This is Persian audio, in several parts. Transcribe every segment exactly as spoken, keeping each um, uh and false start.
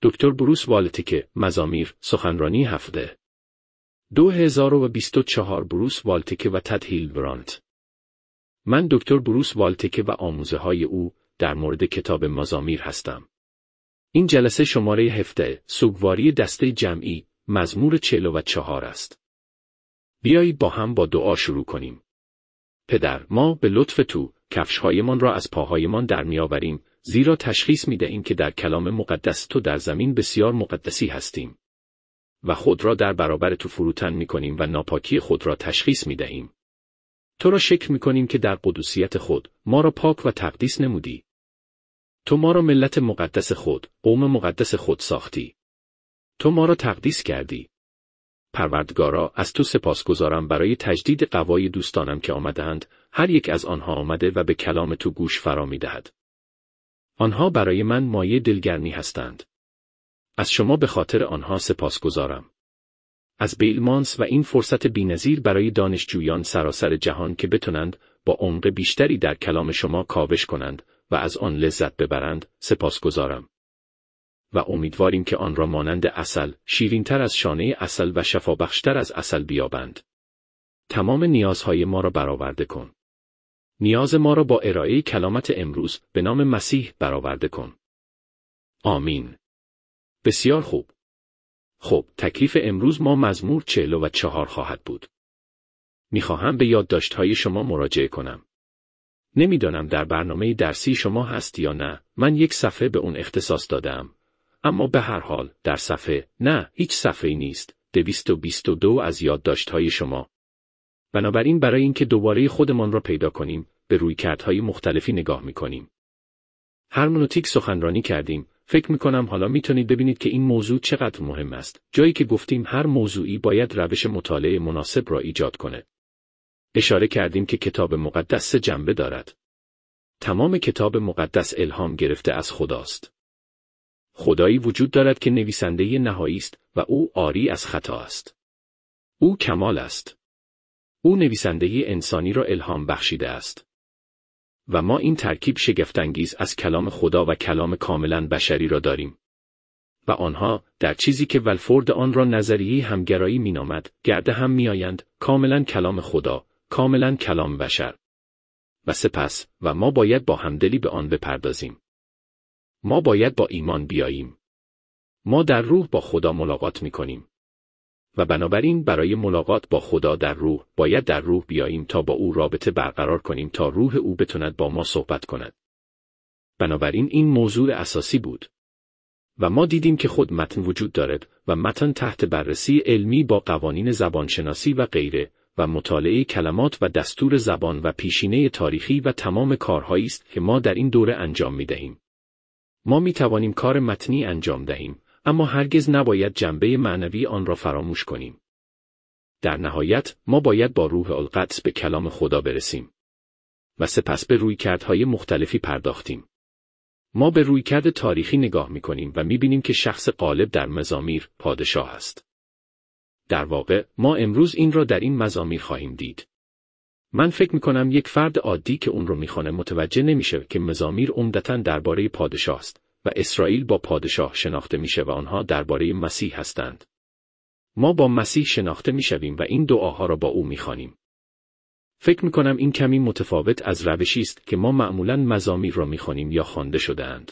دکتر بروس والتکه، مزامیر، سخنرانی هفته دو هزار و بیست و چهار. بروس والتکه و تد هیلبرانت. من دکتر بروس والتکه و آموزه های او در مورد کتاب مزامیر هستم. این جلسه شماره هفده، سوگواری دسته جمعی، مزمور چهل و چهار است. بیایید با هم با دعا شروع کنیم. پدر، ما به لطف تو کفش‌هایمان را از پاهایمان در می‌آوریم، زیرا تشخیص می‌دهیم که در کلام مقدس تو در زمین بسیار مقدسی هستیم و خود را در برابر تو فروتن می‌کنیم و ناپاکی خود را تشخیص می‌دهیم. تو را شکر می‌کنیم که در قدوسیت خود ما را پاک و تقدیس نمودی. تو ما را ملت مقدس خود، قوم مقدس خود ساختی. تو ما را تقدیس کردی. پروردگارا، از تو سپاسگزارم برای تجدید قوای دوستانم که آمدند. هر یک از آنها آمده و به کلام تو گوش فرا می‌دهد. آنها برای من مایه دلگرمی هستند. از شما به خاطر آنها سپاسگزارم. از بیلمانس و این فرصت بی‌نظیر برای دانشجویان سراسر جهان که بتونند با عمق بیشتری در کلام شما کاوش کنند و از آن لذت ببرند، سپاسگزارم. و امیدواریم که آن را مانند عسل، شیرین‌تر از شانه عسل و شفابخشتر از عسل بیابند. تمام نیازهای ما را برآورده کن. نیاز ما را با ارائه کلامت امروز به نام مسیح برآورده کن. آمین. بسیار خوب. خب، تکلیف امروز ما مزمور چهل و چهار خواهد بود. میخواهم به یادداشت‌های شما مراجعه کنم. نمیدانم در برنامه درسی شما هست یا نه، من یک صفحه به اون اختصاص دادم. اما به هر حال، در صفحه، نه، هیچ صفحه‌ای نیست، دویست و بیست و دو از یادداشت‌های شما. بنابراین برای اینکه دوباره خودمان را پیدا کنیم، به رویکردهای مختلفی نگاه می‌کنیم. هرمنوتیک سخنرانی کردیم. فکر می‌کنم حالا می‌تونید ببینید که این موضوع چقدر مهم است. جایی که گفتیم هر موضوعی باید روش مطالعه مناسب را ایجاد کنه. اشاره کردیم که کتاب مقدس سه جنبه دارد. تمام کتاب مقدس الهام گرفته از خداست. خدایی وجود دارد که نویسنده نهایی است و او عاری از خطا است. او کمال است. او نویسنده انسانی را الهام بخشیده است. و ما این ترکیب شگفت‌انگیز از کلام خدا و کلام کاملاً بشری را داریم. و آنها در چیزی که ولفورد آن را نظریه همگرایی مینامد، گرده هم میآیند، کاملاً کلام خدا، کاملاً کلام بشر. و سپس، و ما باید با همدلی به آن بپردازیم. ما باید با ایمان بیاییم. ما در روح با خدا ملاقات می‌کنیم. و بنابراین برای ملاقات با خدا در روح، باید در روح بیاییم تا با او رابطه برقرار کنیم تا روح او بتواند با ما صحبت کند. بنابراین این موضوع اساسی بود. و ما دیدیم که خود متن وجود دارد و متن تحت بررسی علمی با قوانین زبانشناسی و غیره و مطالعه کلمات و دستور زبان و پیشینه تاریخی و تمام کارهایی است که ما در این دوره انجام می‌دهیم. ما می‌توانیم کار متنی انجام دهیم، اما هرگز نباید جنبه معنوی آن را فراموش کنیم. در نهایت، ما باید با روح القدس به کلام خدا برسیم. و سپس به رویکردهای مختلفی پرداختیم. ما به رویکرد تاریخی نگاه می‌کنیم و می‌بینیم که شخص غالب در مزامیر پادشاه است. در واقع، ما امروز این را در این مزامیر خواهیم دید. من فکر می‌کنم یک فرد عادی که اون رو می‌خونه متوجه نمیشه که مزامیر عمدتاً درباره پادشاه است و اسرائیل با پادشاه شناخته میشه و آنها درباره مسیح هستند. ما با مسیح شناخته میشویم و این دعاها را با او می‌خوانیم. فکر می‌کنم این کمی متفاوت از روشی است که ما معمولاً مزامیر را می‌خوانیم یا خوانده شده‌اند.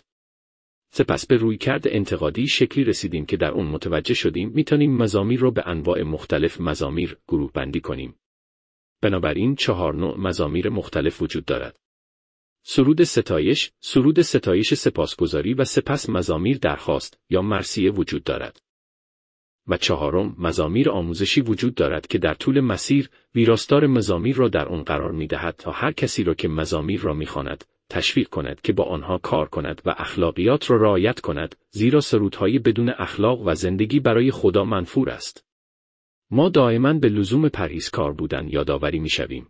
سپس به رویکرد انتقادی شکلی رسیدیم که در اون متوجه شدیم می‌تونیم مزامیر را به انواع مختلف مزامیر گروه بندی کنیم. بنابراین چهار نوع مزامیر مختلف وجود دارد. سرود ستایش، سرود ستایش سپاسگزاری و سپس مزامیر درخواست یا مرثیه وجود دارد. و چهارم، مزامیر آموزشی وجود دارد که در طول مسیر ویراستار مزامیر را در آن قرار می‌دهد تا هر کسی را که مزامیر را می‌خواند تشویق کند که با آنها کار کند و اخلاقیات را رعایت کند، زیرا سرودهای بدون اخلاق و زندگی برای خدا منفور است. ما دائما به لزوم پرهیزکار بودن یادآوری می‌شویم.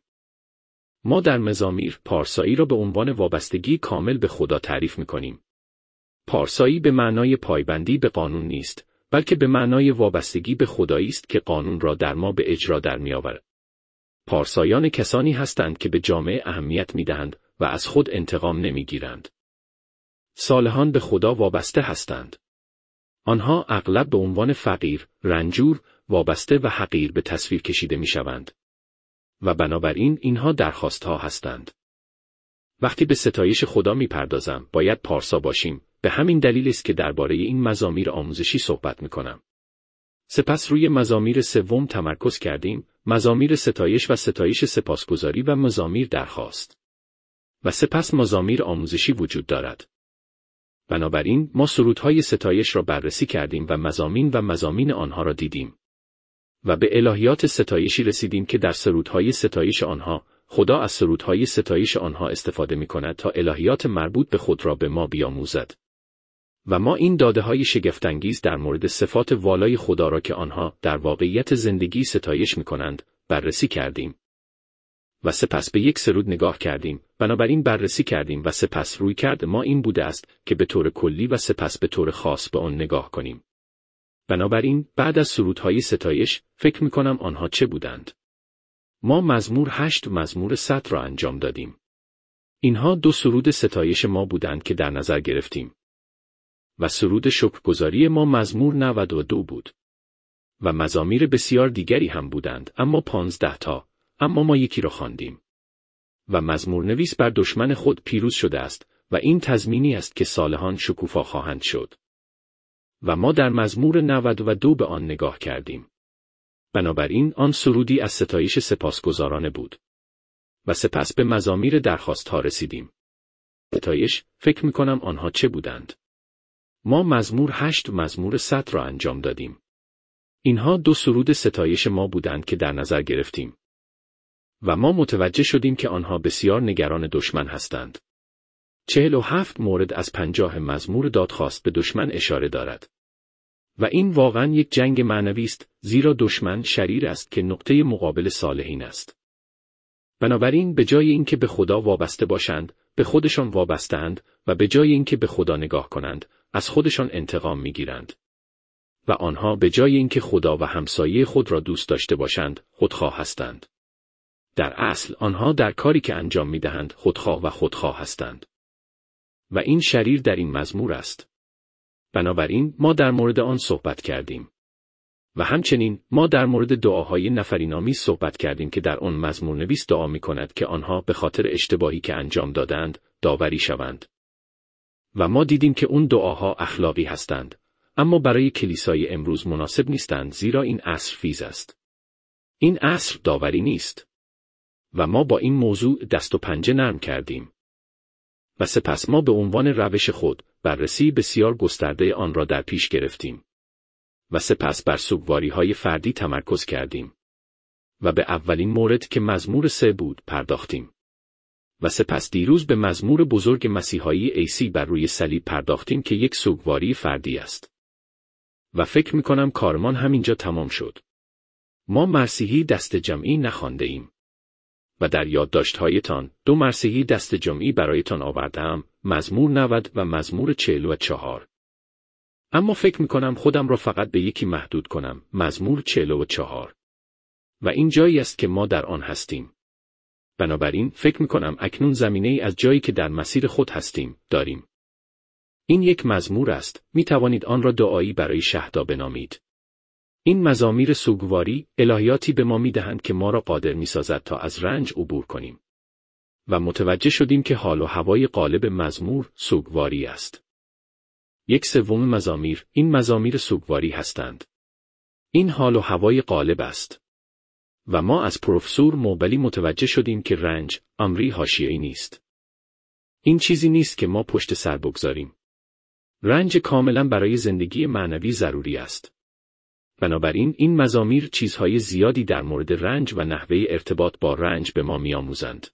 ما در مزامیر پارسایی را به عنوان وابستگی کامل به خدا تعریف می‌کنیم. پارسایی به معنای پایبندی به قانون نیست، بلکه به معنای وابستگی به خدایی است که قانون را در ما به اجرا در می‌آورد. پارسایان کسانی هستند که به جامعه اهمیت می‌دهند و از خود انتقام نمی‌گیرند. صالحان به خدا وابسته هستند. آنها اغلب به عنوان فقیر، رنجور، وابسته و حقیر به تصویر کشیده می شوند. و بنابراین اینها درخواستها هستند. وقتی به ستایش خدا می پردازم، باید پارسا باشیم. به همین دلیل است که درباره این مزامیر آموزشی صحبت می کنم. سپس روی مزامیر سوم تمرکز کردیم، مزامیر ستایش و ستایش سپاسگزاری و مزامیر درخواست. و سپس مزامیر آموزشی وجود دارد. بنابراین ما سرودهای ستایش را بررسی کردیم و مزامین و مزامین آنها را دیدیم. و به الهیات ستایشی رسیدیم که در سرودهای ستایش آنها، خدا از سرودهای ستایش آنها استفاده می کند تا الهیات مربوط به خود را به ما بیاموزد. و ما این داده‌های شگفت‌انگیز در مورد صفات والای خدا را که آنها در واقعیت زندگی ستایش می کنند، بررسی کردیم. و سپس به یک سرود نگاه کردیم، بنابراین بررسی کردیم و سپس روی کرد ما این بوده است که به طور کلی و سپس به طور خاص به آن نگاه کنیم. بنابراین بعد از سرودهای ستایش، فکر می کنم آنها چه بودند؟ ما مزمور هشت و مزمور صد را انجام دادیم. اینها دو سرود ستایش ما بودند که در نظر گرفتیم. و سرود شکرگزاری ما مزمور نود و دو بود. و مزامیر بسیار دیگری هم بودند، اما پانزده تا، اما ما یکی را خواندیم. و مزمور نویس بر دشمن خود پیروز شده است و این تضمینی است که صالحان شکوفا خواهند شد. و ما در مزمور نود و دو به آن نگاه کردیم. بنابراین آن سرودی از ستایش سپاسگزارانه بود. و سپس به مزامیر درخواست ها رسیدیم. ستایش، فکر می کنم آنها چه بودند؟ ما مزمور هشت و مزمور صد را انجام دادیم. اینها دو سرود ستایش ما بودند که در نظر گرفتیم. و ما متوجه شدیم که آنها بسیار نگران دشمن هستند. چهل و هفت مورد از پنجاه مزمور دادخواست به دشمن اشاره دارد. و این واقعا یک جنگ معنوی است، زیرا دشمن شریر است که نقطه مقابل صالحین است. بنابراین به جای اینکه به خدا وابسته باشند، به خودشان وابسته‌اند و به جای اینکه به خدا نگاه کنند، از خودشان انتقام می‌گیرند. و آنها به جای اینکه خدا و همسایه خود را دوست داشته باشند، خودخواه هستند. در اصل آنها در کاری که انجام می‌دهند خودخواه و خودخواه هستند. و این شریر در این مزمور است. بنابراین ما در مورد آن صحبت کردیم. و همچنین ما در مورد دعاهای نفرین‌آمیز صحبت کردیم که در آن مزمور نویس دعا می‌کند که آنها به خاطر اشتباهی که انجام دادند، داوری شوند. و ما دیدیم که اون دعاها اخلاقی هستند، اما برای کلیسای امروز مناسب نیستند زیرا این عصر فیض است. این عصر داوری نیست. و ما با این موضوع دست و پنجه نرم کردیم. و سپس ما به عنوان روش خود، بررسی بسیار گسترده آن را در پیش گرفتیم. و سپس بر سوگواری‌های فردی تمرکز کردیم. و به اولین مورد که مزمور سه بود پرداختیم. و سپس دیروز به مزمور بزرگ مسیحایی عیسی بر روی صلیب پرداختیم که یک سوگواری فردی است. و فکر می‌کنم کارمان همینجا تمام شد. ما مرثیهی دست جمعی نخوانده ایم. و در یادداشت‌هایتان دو مرثیهی دست جمعی برایتان آوردم، مزمور نود و مزمور چهل و چهار. اما فکر می‌کنم خودم را فقط به یکی محدود کنم، مزمور چهل و چهار. و این جایی است که ما در آن هستیم. بنابراین فکر می‌کنم اکنون زمینه‌ای از جایی که در مسیر خود هستیم، داریم. این یک مزمور است، می‌توانید آن را دعایی برای شهدا بنامید. این مزامیر سوگواری، الهیاتی به ما می‌دهند که ما را قادر می‌سازد تا از رنج عبور کنیم. و متوجه شدیم که حال و هوای غالب مزمور سوگواری است. یک سوم مزامیر، این مزامیر سوگواری هستند. این حال و هوای غالب است. و ما از پروفسور موبلی متوجه شدیم که رنج، امری حاشیه‌ای نیست. این چیزی نیست که ما پشت سر بگذاریم. رنج کاملا برای زندگی معنوی ضروری است. بنابراین این مزامیر چیزهای زیادی در مورد رنج و نحوه ارتباط با رنج به ما می‌آموزند.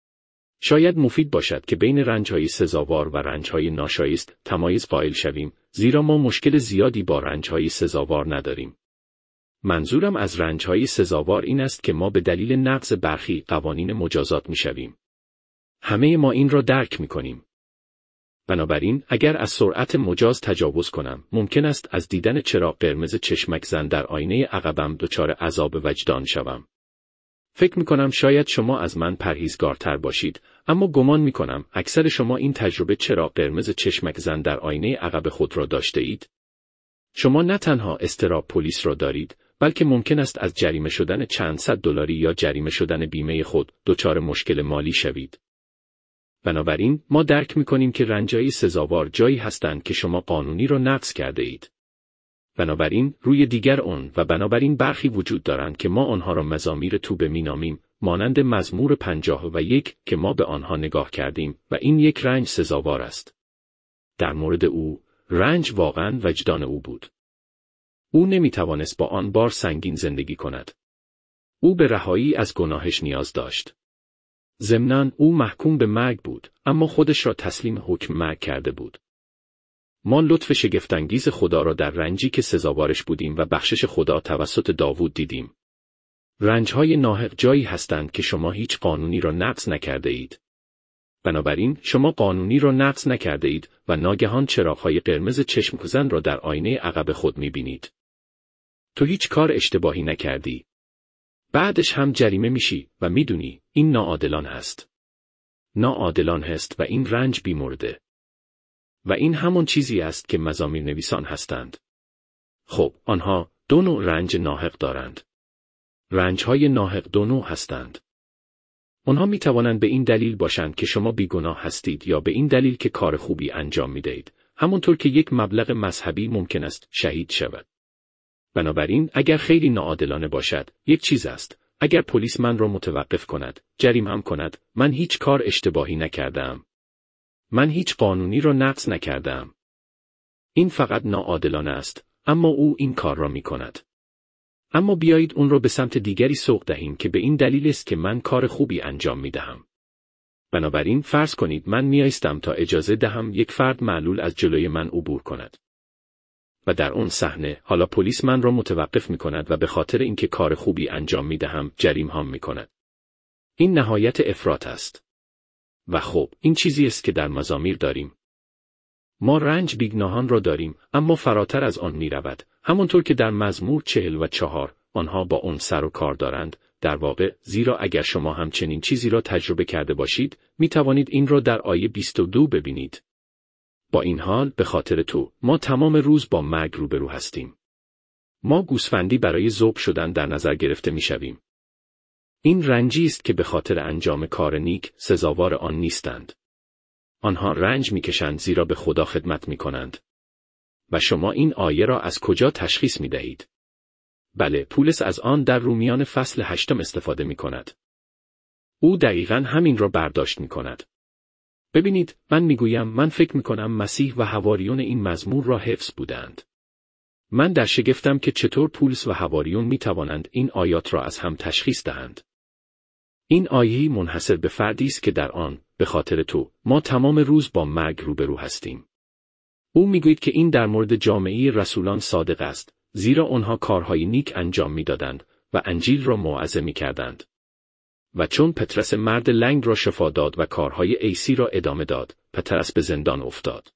شاید مفید باشد که بین رنج‌های سزاوار و رنج‌های ناشایست تمایز قائل شویم، زیرا ما مشکل زیادی با رنج‌های سزاوار نداریم. منظورم از رنج‌های سزاوار این است که ما به دلیل نقض برخی قوانین مجازات می‌شویم. همه ما این را درک می‌کنیم. بنابراین اگر از سرعت مجاز تجاوز کنم، ممکن است از دیدن چراغ قرمز چشمک زن در آینه عقبم دچار عذاب وجدان شوم. فکر می‌کنم شاید شما از من پرهیزگارتر باشید، اما گمان می‌کنم اکثر شما این تجربه چراغ قرمز چشمک زن در آینه عقب خود را داشته اید. شما نه تنها اضطراب پلیس را دارید، بلکه ممکن است از جریمه شدن چند صد دلاری یا جریمه شدن بیمه خود دچار مشکل مالی شوید. بنابراین ما درک می‌کنیم که رنج‌های سزاوار جایی هستند که شما قانونی را نقض کرده اید. بنابراین روی دیگر اون و بنابراین برخی وجود دارند که ما آنها را مزامیر توبه می‌نامیم، مانند مزمور پنجاه و یک که ما به آنها نگاه کردیم و این یک رنج سزاوار است. در مورد او، رنج واقعاً وجدان او بود. او نمی‌توانست با آن بار سنگین زندگی کند. او به رهایی از گناهش نیاز داشت. ضمناً او محکوم به مرگ بود، اما خودش را تسلیم حکم مرگ کرده بود. ما لطف شگفت‌انگیز خدا را در رنجی که سزاوارش بودیم و بخشش خدا توسط داوود دیدیم. رنج‌های ناحق جایی هستند که شما هیچ قانونی را نقض نکرده اید. بنابراین شما قانونی را نقض نکرده اید و ناگهان چراغ‌های قرمز چشم‌زن را در آینه عقب خود می‌بینید. تو هیچ کار اشتباهی نکردی. بعدش هم جریمه میشی و میدونی این ناعادلان است. ناعادلان هست و این رنج بیمورده. و این همون چیزی است که مزامیر نویسان هستند. خب، آنها دو نوع رنج ناحق دارند. رنج‌های ناحق دو نوع هستند. آنها می توانند به این دلیل باشند که شما بیگناه هستید یا به این دلیل که کار خوبی انجام می دهید، همونطور که یک مبلغ مذهبی ممکن است شهید شود. بنابراین اگر خیلی ناعادلانه باشد، یک چیز است، اگر پلیس من را متوقف کند، جریمه‌ام کند، من هیچ کار اشتباهی نکردم. من هیچ قانونی را نقض نکردم. این فقط ناعادلانه است، اما او این کار را می کند. اما بیایید اون را به سمت دیگری سوق دهیم که به این دلیل است که من کار خوبی انجام می دهم. بنابراین فرض کنید من می ایستم تا اجازه دهم یک فرد معلول از جلوی من عبور کند. و در اون صحنه حالا پلیس من را متوقف می کند و به خاطر اینکه کار خوبی انجام می دهم جریمه‌ام می کند. این نهایت افراط است. و خب این چیزی است که در مزامیر داریم. ما رنج بیگناهان را داریم، اما فراتر از آن می رود. همانطور که در مزمور چهل و چهار آنها با آن سر و کار دارند، در واقع زیرا اگر شما هم چنین چیزی را تجربه کرده باشید، می توانید این را در آیه بیست و دو ببینید. با این حال به خاطر تو ما تمام روز با مرگ روبرو هستیم. ما گوسفندی برای ذبح شدن در نظر گرفته می شویم. این رنجی است که به خاطر انجام کار نیک سزاوار آن نیستند. آنها رنج می‌کشند زیرا به خدا خدمت می‌کنند. و شما این آیه را از کجا تشخیص می‌دهید؟ بله، پولس از آن در رومیان فصل هشتم استفاده می‌کند. او دقیقاً همین را برداشت می‌کند. ببینید، من می‌گویم من فکر می‌کنم مسیح و حواریون این مزمور را حفظ بودند. من در شگفتم که چطور پولس و حواریون می‌توانند این آیات را از هم تشخیص دهند. این آیه منحصر به فردی است که در آن به خاطر تو ما تمام روز با مرگ روبرو هستیم. او میگوید که این در مورد جامعه رسولان صادق است، زیرا آنها کارهای نیک انجام میدادند و انجیل را موعظه میکردند. و چون پطرس مرد لنگ را شفا داد و کارهای عیسی را ادامه داد، پطرس به زندان افتاد.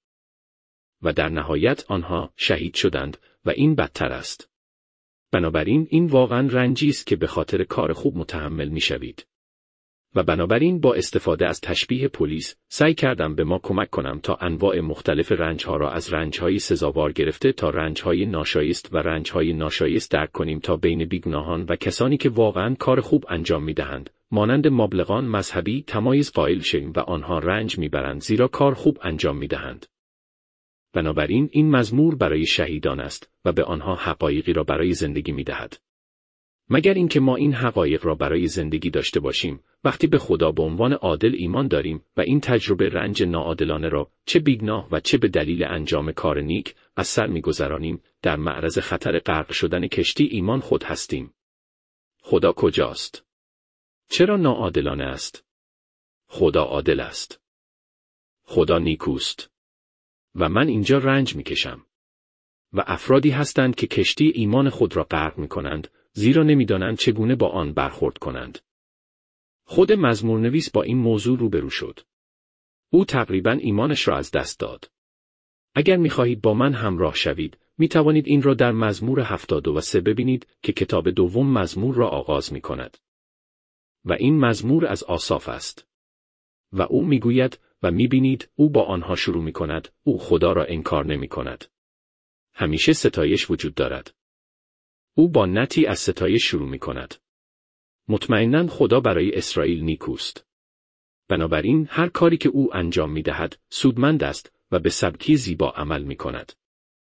و در نهایت آنها شهید شدند و این بدتر است. بنابراین این واقعاً رنجی است که به خاطر کار خوب متحمل میشوید. و بنابراین با استفاده از تشبیه پلیس سعی کردم به ما کمک کنم تا انواع مختلف رنجها را از رنجهای سزاوار گرفته تا رنجهای ناشایست و رنجهای ناشایست درک کنیم تا بین بیگناهان و کسانی که واقعاً کار خوب انجام میدهند مانند مبلغان مذهبی تمایز قائل شویم و آنها رنج میبرند زیرا کار خوب انجام میدهند. بنابراین این مزمور برای شهیدان است و به آنها حقایقی را برای زندگی میدهد. مگر اینکه ما این حقایق را برای زندگی داشته باشیم، وقتی به خدا به عنوان عادل ایمان داریم و این تجربه رنج ناعادلانه را چه بیگناه و چه به دلیل انجام کار نیک از سر می‌گذرانیم، در معرض خطر غرق شدن کشتی ایمان خود هستیم. خدا کجاست؟ چرا ناعادلانه است؟ خدا عادل است. خدا نیکوست. و من اینجا رنج می‌کشم. و افرادی هستند که کشتی ایمان خود را غرق می‌کنند، زیرا نمی‌دانند چگونه با آن برخورد کنند. خود مزمورنویس با این موضوع روبرو شد. او تقریباً ایمانش را از دست داد. اگر می‌خواهید با من همراه شوید، می‌توانید این را در مزمور هفتاد و سه ببینید که کتاب دوم مزمور را آغاز می‌کند. و این مزمور از آساف است. و او می‌گوید و می‌بینید او با آنها شروع می‌کند، او خدا را انکار نمی‌کند. همیشه ستایش وجود دارد. او با نطعی از ستایش شروع می کند. مطمئناً خدا برای اسرائیل نیکوست. بنابراین هر کاری که او انجام می دهد سودمند است و به سبکی زیبا عمل می کند.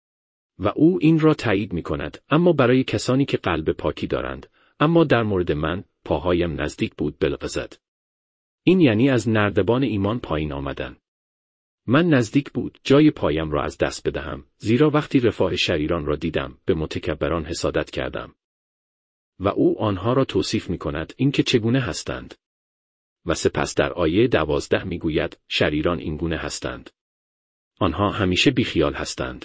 و او این را تایید می کند، اما برای کسانی که قلب پاکی دارند، اما در مورد من، پاهایم نزدیک بود بلغزد. این یعنی از نردبان ایمان پایین آمدن. من نزدیک بود جای پایم را از دست بدهم، زیرا وقتی رفاه شریران را دیدم، به متکبران حسادت کردم. و او آنها را توصیف می کند اینکه چگونه هستند. و سپس در آیه دوازده می گوید شریران اینگونه هستند. آنها همیشه بیخیال هستند.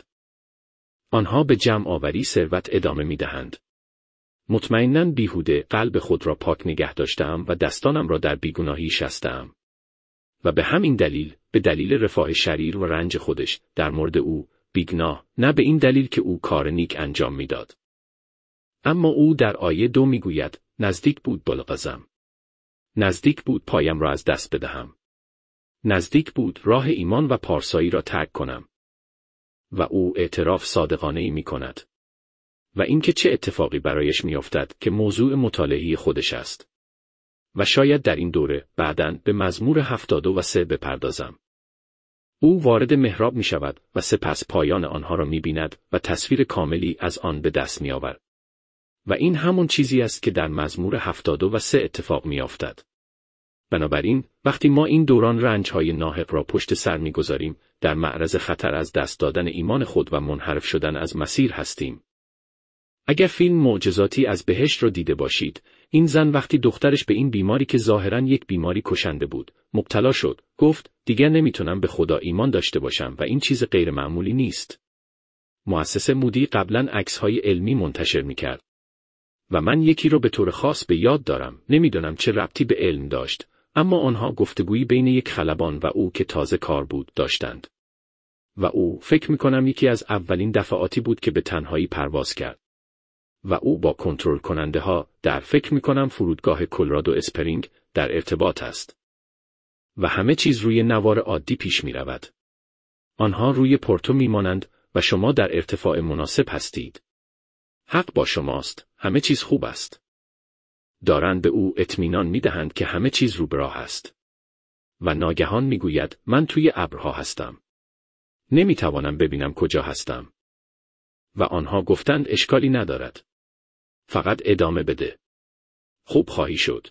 آنها به جمع آوری ثروت ادامه می دهند. مطمئناً بیهوده قلب خود را پاک نگه داشتم و دستانم را در بیگناهی شستم. و به همین دلیل، به دلیل رفاه شریر و رنج خودش، در مورد او، بیگناه، نه به این دلیل که او کار نیک انجام میداد. اما او در آیه دو می گوید نزدیک بود بلغزم. نزدیک بود پایم را از دست بدهم. نزدیک بود راه ایمان و پارسایی را ترک کنم. و او اعتراف صادقانه ای می کند. و اینکه چه اتفاقی برایش می افتد که موضوع مطالعه خودش است. و شاید در این دوره بعداً به مزمور هفتاد و سه بپردازم. او وارد محراب می شود و سپس پایان آنها را می بیند و تصویر کاملی از آن به دست می آورد. و این همون چیزی است که در مزمور هفتاد و سه اتفاق می افتد. بنابراین وقتی ما این دوران رنج‌های ناحق را پشت سر می گذاریم، در معرض خطر از دست دادن ایمان خود و منحرف شدن از مسیر هستیم. اگر فیلم معجزاتی از بهشت را دیده باشید، این زن وقتی دخترش به این بیماری که ظاهراً یک بیماری کشنده بود، مبتلا شد، گفت دیگر نمیتونم به خدا ایمان داشته باشم و این چیز غیر معمولی نیست. مؤسسه مودی قبلاً عکس‌های علمی منتشر می‌کرد. و من یکی رو به طور خاص به یاد دارم، نمیدونم چه ربطی به علم داشت، اما آنها گفتگویی بین یک خلبان و او که تازه کار بود داشتند. و او فکر می‌کنم یکی از اولین دفعاتی بود که به تنهایی پرواز کرد. و او با کنترل کننده ها در فکر می کنم فرودگاه کلرادو اسپرینگ در ارتباط است. و همه چیز روی نوار عادی پیش می رود. آنها روی پورتو می مانند و شما در ارتفاع مناسب هستید. حق با شماست، همه چیز خوب است. دارند به او اطمینان می دهند که همه چیز رو به راه است. و ناگهان می گوید من توی ابرها هستم. نمی توانم ببینم کجا هستم. و آنها گفتند اشکالی ندارد. فقط ادامه بده. خوب خواهی شد.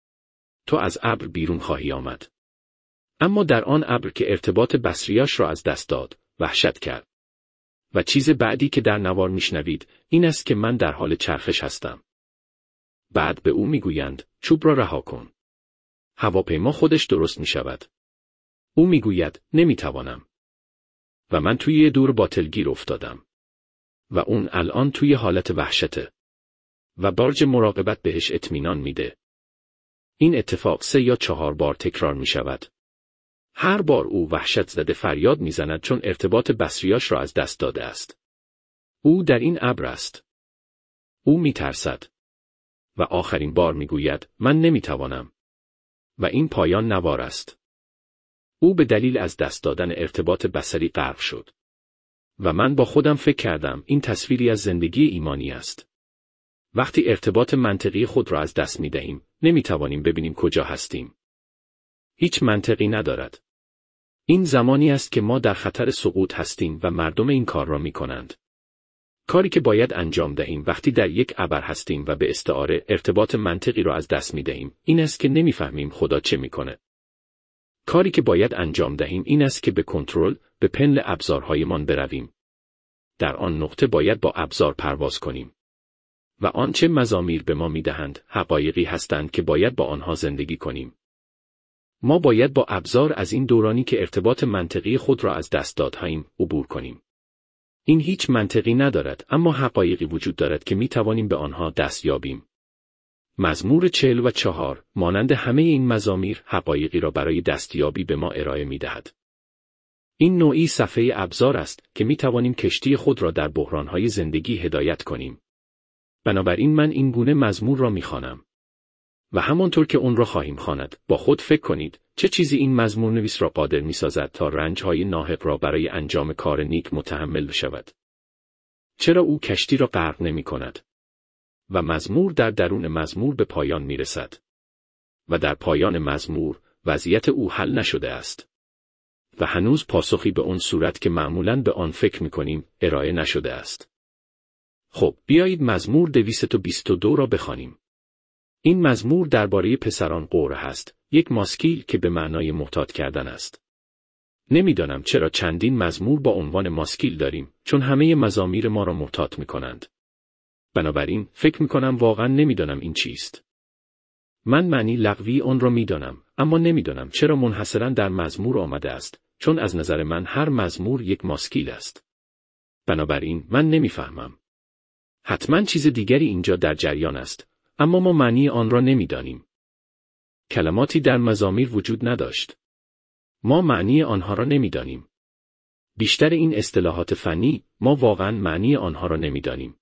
تو از ابر بیرون خواهی آمد. اما در آن ابر که ارتباط بصریاش را از دست داد، وحشت کرد. و چیز بعدی که در نوار میشنوید این است که من در حال چرخش هستم. بعد به او میگویند چوب را رها کن. هواپیما خودش درست می شود. او میگوید نمیتوانم. و من توی یه دور باطلگیر افتادم. و اون الان توی حالت وحشته. و برج مراقبت بهش اطمینان میده. این اتفاق سه یا چهار بار تکرار می شود. هر بار او وحشت زده فریاد می زند چون ارتباط بصریاش را از دست داده است. او در این ابر است. او می ترسد. و آخرین بار می گوید من نمی توانم. و این پایان نوار است. او به دلیل از دست دادن ارتباط بصری غرق شد. و من با خودم فکر کردم این تصویری از زندگی ایمانی است. وقتی ارتباط منطقی خود را از دست می دهیم، نمی توانیم ببینیم کجا هستیم. هیچ منطقی ندارد. این زمانی است که ما در خطر سقوط هستیم و مردم این کار را می کنند. کاری که باید انجام دهیم وقتی در یک ابر هستیم و به استعاره ارتباط منطقی را از دست می دهیم، این است که نمی فهمیم خدا چه می کنه. کاری که باید انجام دهیم این است که به کنترل، به پنل ابزارهایمان برویم. در آن نقطه باید با ابزار پرواز کنیم. و آنچه مزامیر به ما میدهند حقایقی هستند که باید با آنها زندگی کنیم. ما باید با ابزار از این دورانی که ارتباط منطقی خود را از دست دادهایم عبور کنیم. این هیچ منطقی ندارد، اما حقایقی وجود دارد که می توانیم به آنها دست یابیم. مزمور چهل و چهار مانند همه این مزامیر حقایقی را برای دستیابی به ما ارائه می دهد. این نوعی صفحه ابزار است که می توانیم کشتی خود را در بحرانهای زندگی هدایت کنیم. بنابراین من این گونه مزمور را می خوانم. و همانطور که اون را خواهیم خواند، با خود فکر کنید چه چیزی این مزمور نویس را قادر می سازد تا رنجهای ناحق را برای انجام کار نیک متحمل بشود. چرا او کشتی را غرق نمی کند؟ و مزمور در درون مزمور به پایان می رسد. و در پایان مزمور وضعیت او حل نشده است. و هنوز پاسخی به اون صورت که معمولاً به آن فکر می کنیم ارائه نشده است. خب بیایید مزمور دویست و بیست و دو را بخوانیم. این مزمور درباره پسران قوره است، یک ماسکیل که به معنای محتاط کردن است. نمیدانم چرا چندین مزمور با عنوان ماسکیل داریم، چون همه مزامیر ما را محتاط می کنند. بنابراین فکر می کنم واقعا نمیدانم این چیست. من معنی لغوی آن را میدانم، اما نمیدانم چرا منحصراً در مزمور آمده است، چون از نظر من هر مزمور یک ماسکیل است. بنابراین من نمیفهمم. حتما چیز دیگری اینجا در جریان است، اما ما معنی آن را نمیدانیم. کلماتی در مزامیر وجود نداشت. ما معنی آنها را نمیدانیم. بیشتر این اصطلاحات فنی، ما واقعا معنی آنها را نمیدانیم.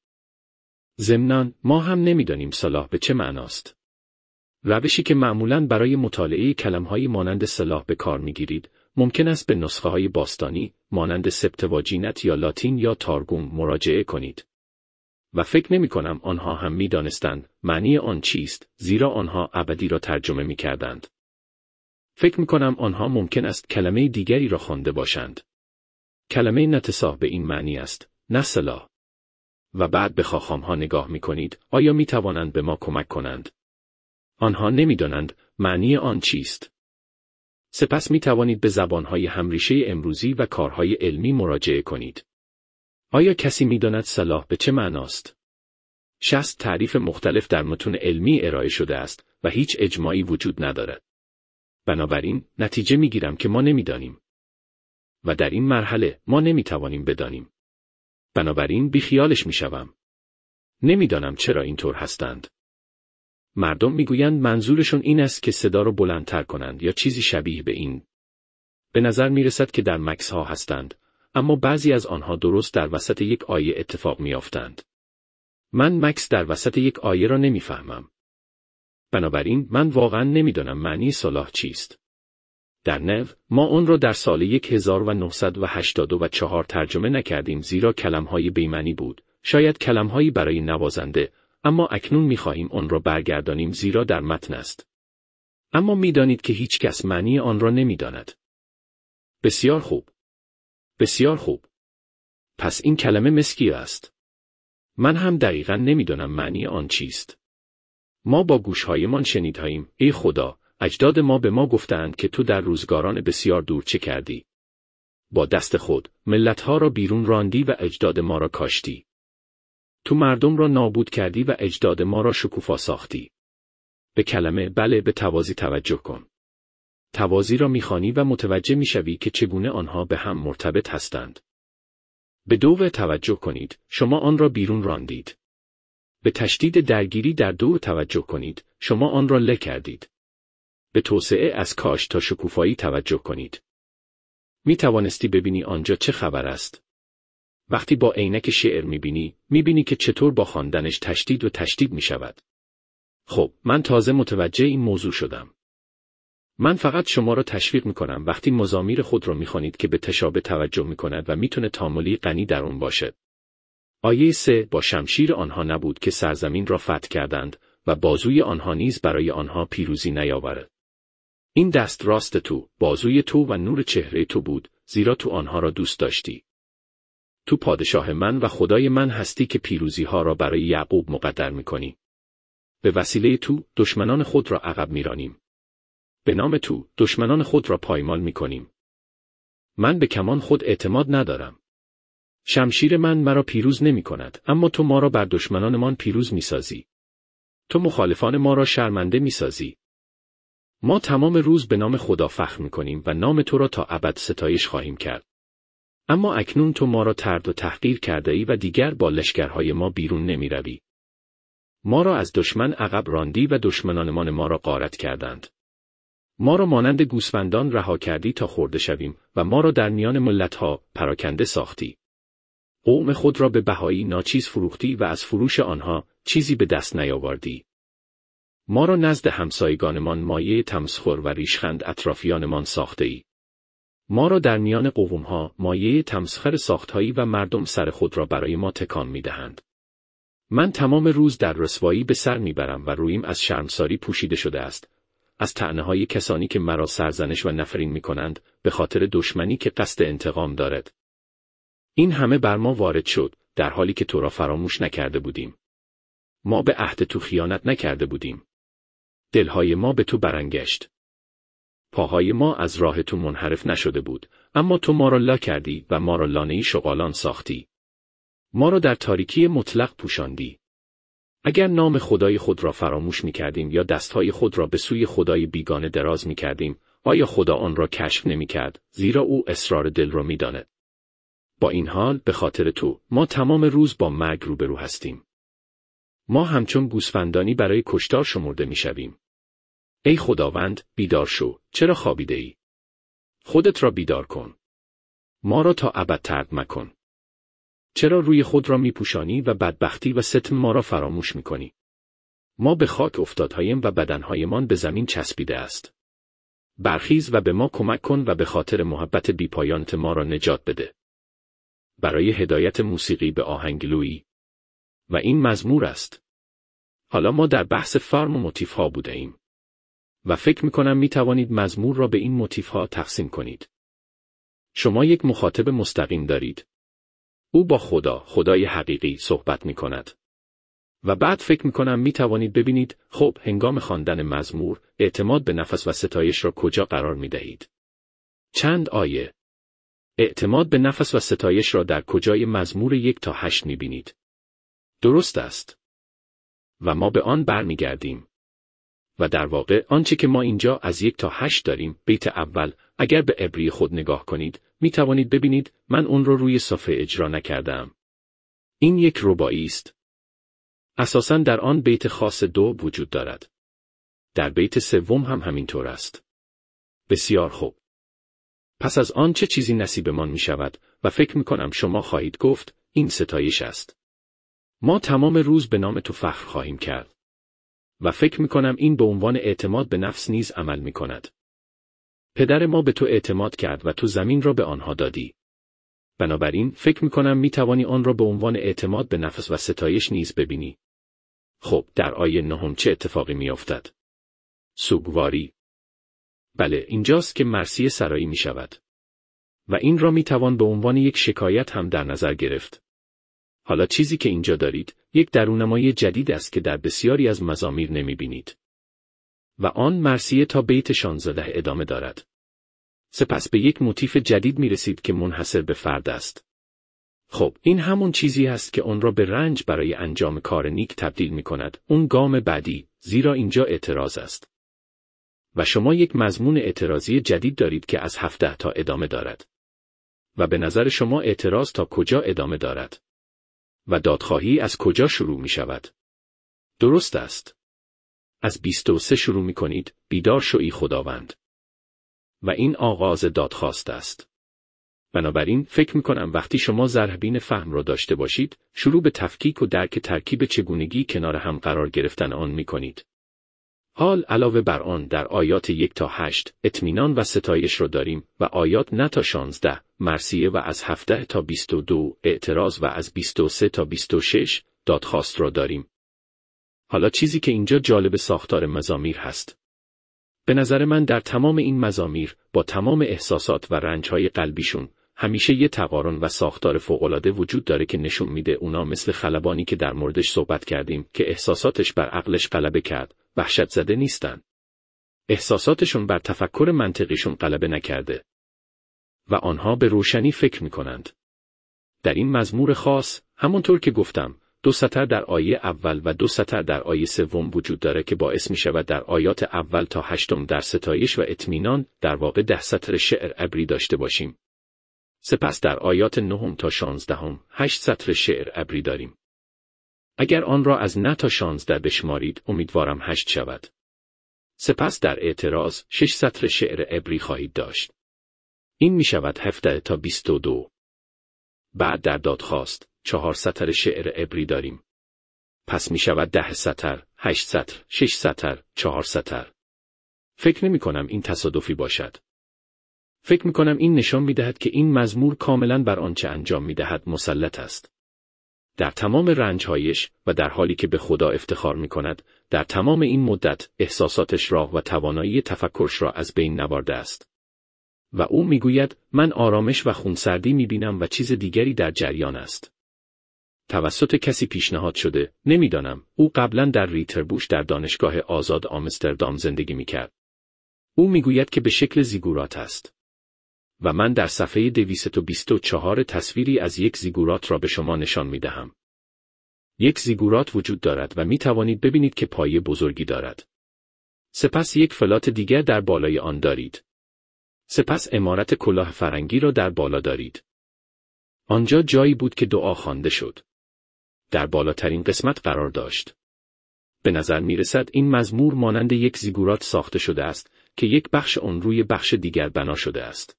ضمناً ما هم نمیدانیم صلاح به چه معناست. روشی که معمولاً برای مطالعه کلمه‌های مانند صلاح به کار می‌گیرید، ممکن است به نسخه‌های باستانی مانند سپتواجینت یا لاتین یا تارگوم مراجعه کنید. و فکر نمی‌کنم آنها هم می‌دانستند معنی آن چیست، زیرا آنها ابدی را ترجمه می‌کردند. فکر می‌کنم آنها ممکن است کلمه دیگری را خوانده باشند. کلمه نتساه به این معنی است، نه صلاح. و بعد به خاخام‌ها نگاه می‌کنید، آیا می‌توانند به ما کمک کنند؟ آنها نمی‌دانند معنی آن چیست. سپس می‌توانید به زبان‌های همریشه امروزی و کارهای علمی مراجعه کنید. آیا کسی می‌داند صلاح به چه معناست؟ شصت تعریف مختلف در متون علمی ارائه شده است و هیچ اجماعی وجود ندارد. بنابراین نتیجه می‌گیرم که ما نمی‌دانیم. و در این مرحله ما نمی‌توانیم بدانیم. بنابراین بیخیالش می‌شوم. نمی‌دانم چرا اینطور هستند. مردم میگویند منظورشون این است که صدا رو بلندتر کنند یا چیزی شبیه به این. به نظر میرسد که در مکس ها هستند، اما بعضی از آنها درست در وسط یک آیه اتفاق میافتند. من مکس در وسط یک آیه را نمیفهمم. بنابراین من واقعا نمیدانم معنی صلاح چیست. در نو ما اون را در سال هزار و نهصد و هشتاد و چهار ترجمه نکردیم زیرا کلمهای بی‌معنی بود، شاید کلمهایی برای نوازنده، اما اکنون می‌خواهیم آن را برگردانیم زیرا در متن است. اما می‌دانید که هیچ کس معنی آن را نمی‌داند. بسیار خوب. بسیار خوب. پس این کلمه مسکیه است. من هم دقیقاً نمی‌دانم معنی آن چیست. ما با گوش‌هایمان شنیدهاییم، ای خدا، اجداد ما به ما گفتند که تو در روزگاران بسیار دور چه کردی. با دست خود ملت‌ها را بیرون راندی و اجداد ما را کاشتی. تو مردم را نابود کردی و اجداد ما را شکوفا ساختی. به کلمه بله به توازی توجه کن. توازی را میخوانی و متوجه میشوی که چگونه آنها به هم مرتبط هستند. به دو توجه کنید، شما آن را بیرون راندید. به تشدید درگیری در دو توجه کنید، شما آن را له کردید. به توسعه از کاش تا شکوفایی توجه کنید. می توانستی ببینی آنجا چه خبر است. وقتی با عینک شعر میبینی، میبینی که چطور با خواندنش تشدید و تشدید میشود. خب، من تازه متوجه این موضوع شدم. من فقط شما را تشویق میکنم وقتی مزامیر خود را میخوانید که به تشابه توجه میکند و میتونه تاملی غنی در اون باشه. آیه سه با شمشیر آنها نبود که سرزمین را فتح کردند و بازوی آنها نیز برای آنها پیروزی نیاورد. این دست راست تو، بازوی تو و نور چهره تو بود، زیرا تو آنها را دوست داشتی. تو پادشاه من و خدای من هستی که پیروزی ها را برای یعقوب مقدر میکنی. به وسیله تو دشمنان خود را عقب میرانیم. به نام تو دشمنان خود را پایمال میکنیم. من به کمان خود اعتماد ندارم. شمشیر من مرا پیروز نمی کند، اما تو ما را بر دشمنانمان پیروز میسازی. تو مخالفان ما را شرمنده میسازی. ما تمام روز به نام خدا فخر میکنیم و نام تو را تا ابد ستایش خواهیم کرد. اما اکنون تو ما را طرد و تحقیر کرده ای و دیگر با لشکرهای ما بیرون نمی روی. ما را از دشمن عقب راندی و دشمنانمان ما را غارت کردند. ما را مانند گوسفندان رها کردی تا خورده شویم و ما را در میان ملتها پراکنده ساختی. قوم خود را به بهایی ناچیز فروختی و از فروش آنها چیزی به دست نیاوردی. ما را نزد همسایگانمان مایه تمسخر و ریشخند اطرافیانمان ساخته ای. ما را در میان قوم‌ها مایه تمسخر ساختهایی و مردم سر خود را برای ما تکان می‌دهند. من تمام روز در رسوایی به سر می‌برم و رویم از شرمساری پوشیده شده است، از طعنه‌های کسانی که مرا سرزنش و نفرین می‌کنند به خاطر دشمنی که قصد انتقام دارد. این همه بر ما وارد شد در حالی که تو را فراموش نکرده بودیم. ما به عهد تو خیانت نکرده بودیم. دلهای ما به تو برانگشت. پاهای ما از راه تو منحرف نشده بود، اما تو ما را لا کردی و ما را لانه‌ای شغالان ساختی. ما را در تاریکی مطلق پوشاندی. اگر نام خدای خود را فراموش می کردیم یا دستهای خود را به سوی خدای بیگانه دراز می کردیم، آیا خدا آن را کشف نمی کرد، زیرا او اسرار دل را می داند. با این حال به خاطر تو ما تمام روز با مرگ روبرو هستیم. ما همچون گوسفندانی برای کشتار شمرده می شویم. ای خداوند، بیدار شو، چرا خوابیده ای؟ خودت را بیدار کن. ما را تا ابد طرد مکن. چرا روی خود را می پوشانی و بدبختی و ستم ما را فراموش می کنی؟ ما به خاک افتادهایم و بدنهایمان به زمین چسبیده است. برخیز و به ما کمک کن و به خاطر محبت بیپایانت ما را نجات بده. برای هدایت موسیقی به آهنگلویی. و این مزمور است. حالا ما در بحث فرم و موتیف ها بوده ایم. و فکر می کنم می توانید مزمور را به این موتیف ها تقسیم کنید. شما یک مخاطب مستقیم دارید. او با خدا، خدای حقیقی صحبت می کند. و بعد فکر می کنم می توانید ببینید، خب هنگام خواندن مزمور، اعتماد به نفس و ستایش را کجا قرار می دهید؟ چند آیه. اعتماد به نفس و ستایش را در کجای مزمور یک تا هشت می بینید؟ درست است. و ما به آن بر می گردیم. و در واقع آنچه که ما اینجا از یک تا هشت داریم، بیت اول، اگر به عبری خود نگاه کنید، می توانید ببینید من اون رو روی صفحه اجرا نکردم. این یک رباعی است. اساساً در آن بیت خاص دو وجود دارد. در بیت سوم هم همینطور است. بسیار خوب. پس از آن چه چیزی نصیبمان می شود و فکر می کنم شما خواهید گفت این ستایش است. ما تمام روز به نام تو فخر خواهیم کرد. و فکر می کنم این به عنوان اعتماد به نفس نیز عمل می کند. پدر ما به تو اعتماد کرد و تو زمین را به آنها دادی. بنابراین فکر می کنم می توانی آن را به عنوان اعتماد به نفس و ستایش نیز ببینی. خب در آیه نهم چه اتفاقی می افتد؟ سوگواری. بله اینجاست که مرثیه سرایی می شود. و این را می توان به عنوان یک شکایت هم در نظر گرفت. حالا چیزی که اینجا دارید، یک درونمایی جدید است که در بسیاری از مزامیر نمی بینید. و آن مرثیه تا بیت شانزده ادامه دارد. سپس به یک موتیف جدید می رسید که منحصر به فرد است. خب این همون چیزی است که اون را به رنج برای انجام کار نیک تبدیل می کند، اون گام بعدی، زیرا اینجا اعتراض است. و شما یک مضمون اعتراضی جدید دارید که از هفده تا ادامه دارد. و به نظر شما اعتراض تا کجا ادامه دارد؟ و دادخواهی از کجا شروع می شود؟ درست است. از بیست و سه شروع می کنید، بیدار شوی خداوند. و این آغاز دادخواست است. بنابراین فکر می کنم وقتی شما ذره‌بین فهم را داشته باشید، شروع به تفکیک و درک ترکیب چگونگی کنار هم قرار گرفتن آن می کنید. حال علاوه بر آن در آیات یک تا هشت اطمینان و ستایش را داریم و آیات نه تا شانزده مرثیه و از هفده تا بیست و دو اعتراض و از بیست و سه تا بیست و شش دادخواست را داریم. حالا چیزی که اینجا جالب ساختار مزامیر هست. به نظر من در تمام این مزامیر با تمام احساسات و رنج‌های قلبیشون همیشه یه تقارن و ساختار فوق‌العاده وجود داره که نشون میده اونا مثل خلبانی که در موردش صحبت کردیم که احساساتش بر عقلش غلبه کرد، وحشت زده نیستن. احساساتشون بر تفکر منطقیشون غلبه نکرده. و آنها به روشنی فکر میکنند. در این مزمور خاص، همونطور که گفتم، دو سطر در آیه اول و دو سطر در آیه سوم وجود داره که باعث می شود در آیات اول تا هشتم در ستایش و اطمینان در واقع ده سطر شعر عبری داشته باشیم. سپس در آیات نهم تا شانزدهم هشت سطر شعر عبری داریم. اگر آن را از نه تا شانزده بشمارید امیدوارم هشت شود. سپس در اعتراض شش سطر شعر عبری خواهید داشت. این می شود هفده تا بیست و دو. بعد در دادخواست چهار سطر شعر عبری داریم. پس می شود ده سطر، هشت سطر، شش سطر، چهار سطر. فکر نمی کنم این تصادفی باشد. فکر میکنم این نشان میدهد که این مزمور کاملا بر آنچه انجام میدهد مسلط است. در تمام رنجهایش و در حالی که به خدا افتخار میکند، در تمام این مدت احساساتش را و توانایی تفکرش را از بین نبرده است. و او میگوید من آرامش و خونسردی میبینم و چیز دیگری در جریان است. توسط کسی پیشنهاد شده، نمیدانم، او قبلا در ریتربوش در دانشگاه آزاد آمستردام زندگی میکرد. او میگوید که به شکل زیگورات است. و من در صفحه دویست و بیست و چهار تصویری از یک زیگورات را به شما نشان میدهم. یک زیگورات وجود دارد و می توانید ببینید که پایه بزرگی دارد. سپس یک فلات دیگر در بالای آن دارید. سپس عمارت کلاه فرنگی را در بالا دارید. آنجا جایی بود که دعا خوانده شد. در بالاترین قسمت قرار داشت. به نظر می رسد این مزمور مانند یک زیگورات ساخته شده است که یک بخش آن روی بخش دیگر بنا شده است.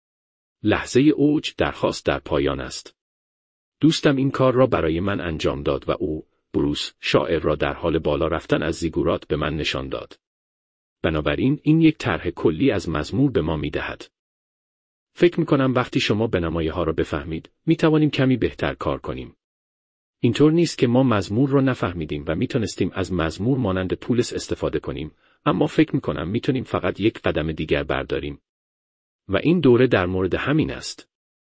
لحظه اوج درخواست در پایان است. دوستم این کار را برای من انجام داد و او، بروس، شاعر را در حال بالا رفتن از زیگورات به من نشان داد. بنابراین این یک طرح کلی از مزمور به ما می دهد. فکر می کنم وقتی شما بنمایه ها را بفهمید، می توانیم کمی بهتر کار کنیم. اینطور نیست که ما مزمور را نفهمیدیم و می تونستیم از مزمور مانند پولس استفاده کنیم، اما فکر می کنم می تونیم فقط یک قدم دیگر برداریم. و این دوره در مورد همین است.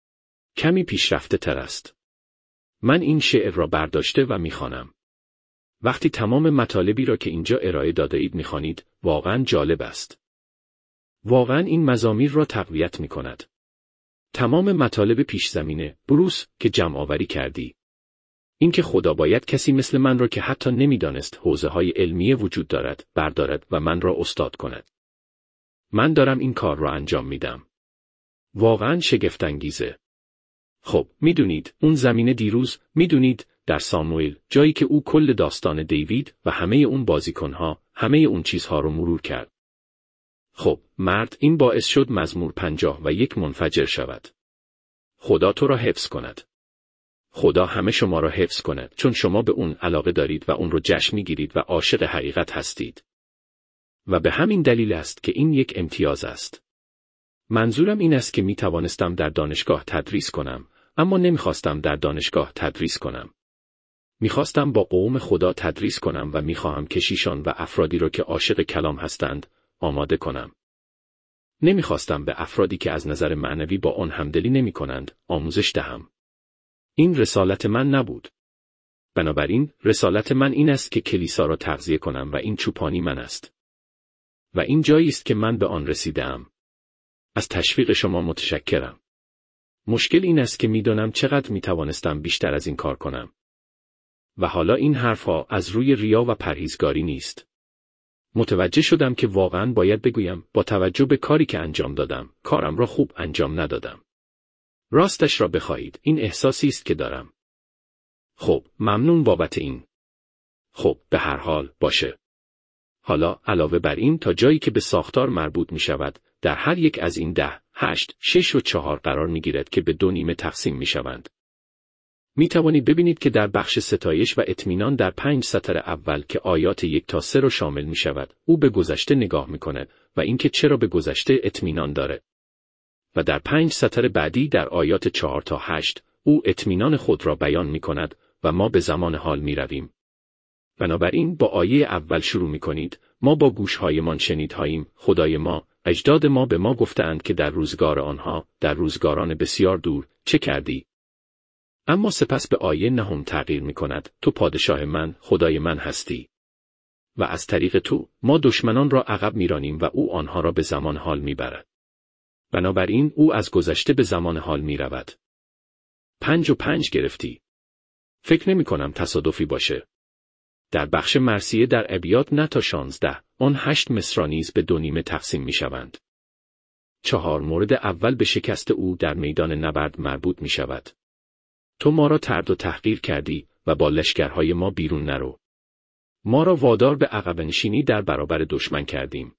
کمی پیشرفته تر است. من این شعر را برداشته و میخوانم. وقتی تمام مطالبی را که اینجا ارائه داده اید میخوانید، واقعا جالب است. واقعا این مزامیر را تقویت میکند. تمام مطالب پیش زمینه، بروس، که جمع آوری کردی. اینکه خدا باید کسی مثل من را که حتی نمیدانست حوزه های علمیه وجود دارد، بردارد و من را استاد کند. من دارم این کار را انجام میدم. واقعا شگفت انگیزه. خب، میدونید، اون زمینه دیروز، میدونید، در ساموئل، جایی که او کل داستان دیوید و همه اون بازیکنها، همه اون چیزها رو مرور کرد. خب، مرد، این باعث شد مزمور پنجاه و یک منفجر شود. خدا تو را حفظ کند. خدا همه شما را حفظ کند، چون شما به اون علاقه دارید و اون رو جشن میگیرید و عاشق حقیقت هستید. و به همین دلیل است که این یک امتیاز است. منظورم این است که می توانستم در دانشگاه تدریس کنم، اما نمیخواستم در دانشگاه تدریس کنم. میخواستم با قوم خدا تدریس کنم و میخواهم کشیشان و افرادی را که عاشق کلام هستند، آماده کنم. نمیخواستم به افرادی که از نظر معنوی با آن همدلی نمی کنند، آموزش دهم. این رسالت من نبود. بنابراین، رسالت من این است که کلیسا را تغذیه کنم و این چوپانی من است. و این جایی است که من به آن رسیدم. از تشویق شما متشکرم. مشکل این است که میدانم چقدر میتوانستم بیشتر از این کار کنم. و حالا این حرفها از روی ریا و پرهیزگاری نیست. متوجه شدم که واقعا باید بگویم با توجه به کاری که انجام دادم، کارم را خوب انجام ندادم. راستش را بخواهید، این احساسی است که دارم. خب، ممنون بابت این. خب، به هر حال، باشه. حالا علاوه بر این تا جایی که به ساختار مربوط می شود، در هر یک از این ده، هشت، شش و چهار قرار می گیرد که به دو نیمه تقسیم می شوند. می توانید ببینید که در بخش ستایش و اطمینان در پنج سطر اول که آیات یک تا سه را شامل می شود، او به گذشته نگاه می کند و اینکه چرا به گذشته اطمینان داره. و در پنج سطر بعدی در آیات چهار تا هشت، او اطمینان خود را بیان می کند و ما به زمان حال می رویم. بنابراین با آیه اول شروع می کنید، ما با گوشهایمان شنیدهاییم، خدای ما، اجداد ما به ما گفتند که در روزگار آنها، در روزگاران بسیار دور، چه کردی؟ اما سپس به آیه نهم تغییر می کند، تو پادشاه من، خدای من هستی. و از طریق تو، ما دشمنان را عقب می رانیم و او آنها را به زمان حال می برد. بنابراین او از گذشته به زمان حال می رود. پنج و پنج گرفتی. فکر نمی کنم تصادفی باشه. در بخش مرثیه در ابیات نه تا شانزده، آن هشت مصرع نیز به دو نیمه تقسیم می شوند. چهار مورد اول به شکست او در میدان نبرد مربوط می شود. تو ما را طرد و تحقیر کردی و با لشکرهای ما بیرون نرو. ما را وادار به عقب نشینی در برابر دشمن کردیم.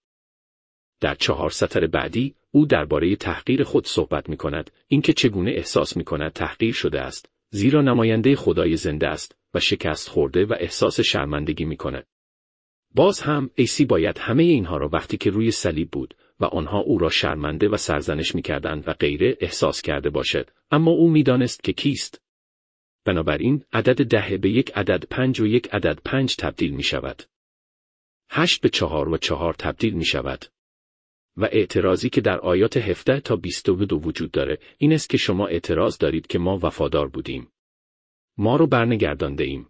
در چهار سطر بعدی، او درباره تحقیر خود صحبت می کند، اینکه چگونه احساس می کند تحقیر شده است، زیرا نماینده خدای زنده است و شکست خورده و احساس شرمندگی می کند. باز هم، عیسی باید همه اینها را وقتی که روی صلیب بود و آنها او را شرمنده و سرزنش می‌کردند و غیره احساس کرده باشد، اما او می‌دانست که کیست. بنابراین عدد ده به یک عدد پنج و یک عدد پنج تبدیل می‌شود. هشت به چهار و چهار تبدیل می‌شود. و اعتراضی که در آیات هفده تا بیست و دو وجود داره این است که شما اعتراض دارید که ما وفادار بودیم. ما رو برنگردانده ایم.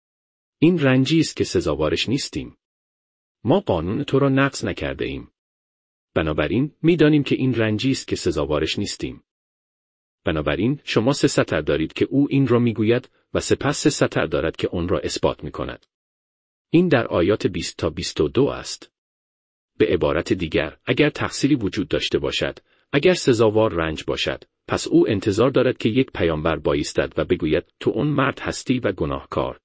این رنجی است که سزاوارش نیستیم. ما قانون تو را نقض نکرده ایم. بنابراین می‌دانیم که این رنجی است که سزاوارش نیستیم. بنابراین شما سه سطر دارید که او این را میگوید و سپس سه سطر دارد که آن را اثبات می‌کند. این در آیات بیست تا بیست و دو است. به عبارت دیگر، اگر تقصیری وجود داشته باشد، اگر سزاوار رنج باشد، پس او انتظار دارد که یک پیامبر بایستد و بگوید تو اون مرد هستی و گناهکار.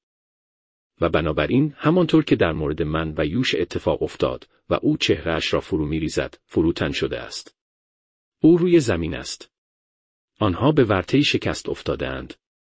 و بنابراین همانطور که در مورد من و یوش اتفاق افتاد و او چهرهش را فرو می‌ریزد، فروتن شده است. او روی زمین است. آنها به ورطه‌ای شکست افتاده‌اند.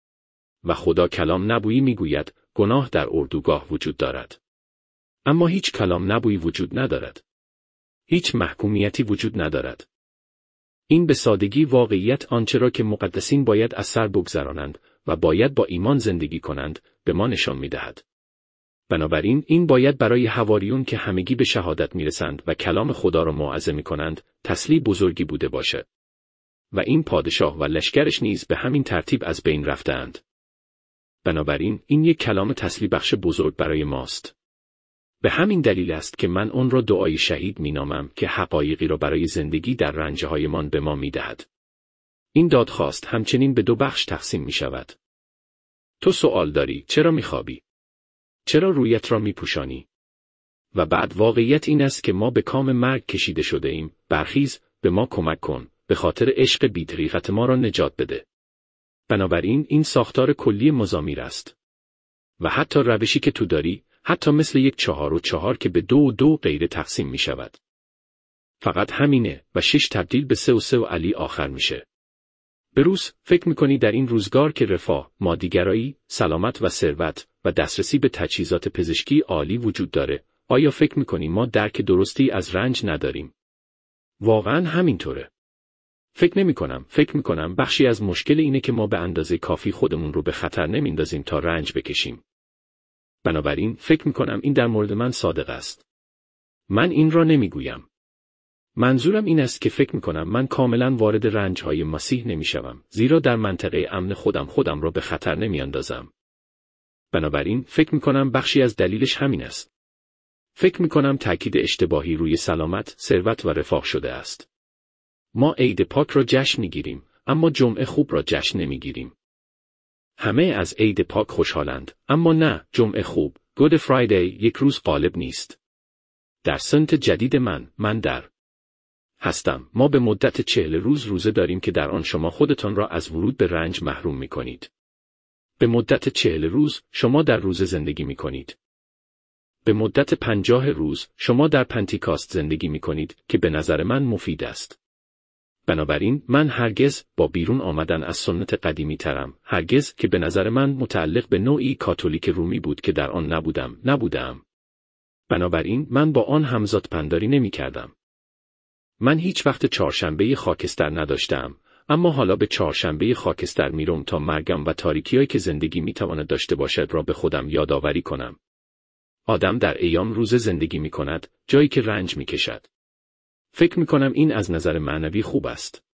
و خدا کلام نبویی میگوید گناه در اردوگاه وجود دارد. اما هیچ کلام نبویی وجود ندارد. هیچ محکومیتی وجود ندارد. این به سادگی واقعیت آنچه را که مقدسین باید از سر بگذرانند و باید با ایمان زندگی کنند به ما نشان می‌دهد. بنابراین این باید برای حواریون که همگی به شهادت می‌رسند و کلام خدا را موعظه می‌کنند تسلی بزرگی بوده باشد. و این پادشاه و لشکرش نیز به همین ترتیب از بین رفتند. بنابراین این یک کلام تسلی بخش بزرگ برای ماست. به همین دلیل است که من آن را دعای شهید مینامم که حقایقی را برای زندگی در رنجهایمان به ما میدهد. این دادخواست همچنین به دو بخش تقسیم می شود. تو سوال داری چرا میخوابی؟ چرا رویت را میپوشانی؟ و بعد واقعیت این است که ما به کام مرگ کشیده شده ایم. برخیز، به ما کمک کن، به خاطر عشق بی‌طریقت ما را نجات بده. بنابراین این ساختار کلی مزامیر است. و حتی روشی که تو داری، حتی مثل یک چهار و چهار که به دو و دو غیر تقسیم می شود. فقط همینه و شش تبدیل به سه و سه و علی آخر میشه. بروس، فکر میکنی در این روزگار که رفاه، مادیگرایی، سلامت و ثروت و دسترسی به تجهیزات پزشکی عالی وجود داره، آیا فکر میکنی ما درک درستی از رنج نداریم؟ واقعا همینطوره. فکر نمیکنم، فکر میکنم بخشی از مشکل اینه که ما به اندازه کافی خودمون رو به خطر نمیندازیم تا رنج بکشیم. بنابراین فکر میکنم این در مورد من صادق است. من این را نمیگویم. منظورم این است که فکر میکنم من کاملا وارد رنجهای مسیح نمیشوم، زیرا در منطقه امن خودم خودم را به خطر نمیاندازم. بنابراین فکر میکنم بخشی از دلیلش همین است. فکر میکنم تاکید اشتباهی روی سلامت، ثروت و رفاه شده است. ما عید پاک را جشن میگیریم، اما جمعه خوب را جشن نمیگیریم. همه از عید پاک خوشحالند، اما نه، جمعه خوب، گود فرایدی یک روز غالب نیست. در سنت جدید من، من در هستم. ما به مدت چهل روز روزه داریم که در آن شما خودتان را از ورود به رنج محروم می کنید. به مدت چهل روز شما در روزه زندگی می کنید. به مدت پنجاه روز شما در پنتیکاست زندگی می کنید که به نظر من مفید است. بنابراین من هرگز با بیرون آمدن از سنت قدیمی ترم، هرگز که به نظر من متعلق به نوعی کاتولیک رومی بود که در آن نبودم، نبودم. بنابراین من با آن همزاد پنداری نمی کردم. من هیچ وقت چهارشنبه خاکستر نداشتم، اما حالا به چهارشنبه خاکستر میروم تا مرگم و تاریکی‌هایی که زندگی میتواند داشته باشد را به خودم یادآوری کنم. آدم در ایام روزه زندگی میکند، جایی که رنج میکشد. فکر میکنم این از نظر معنوی خوب است.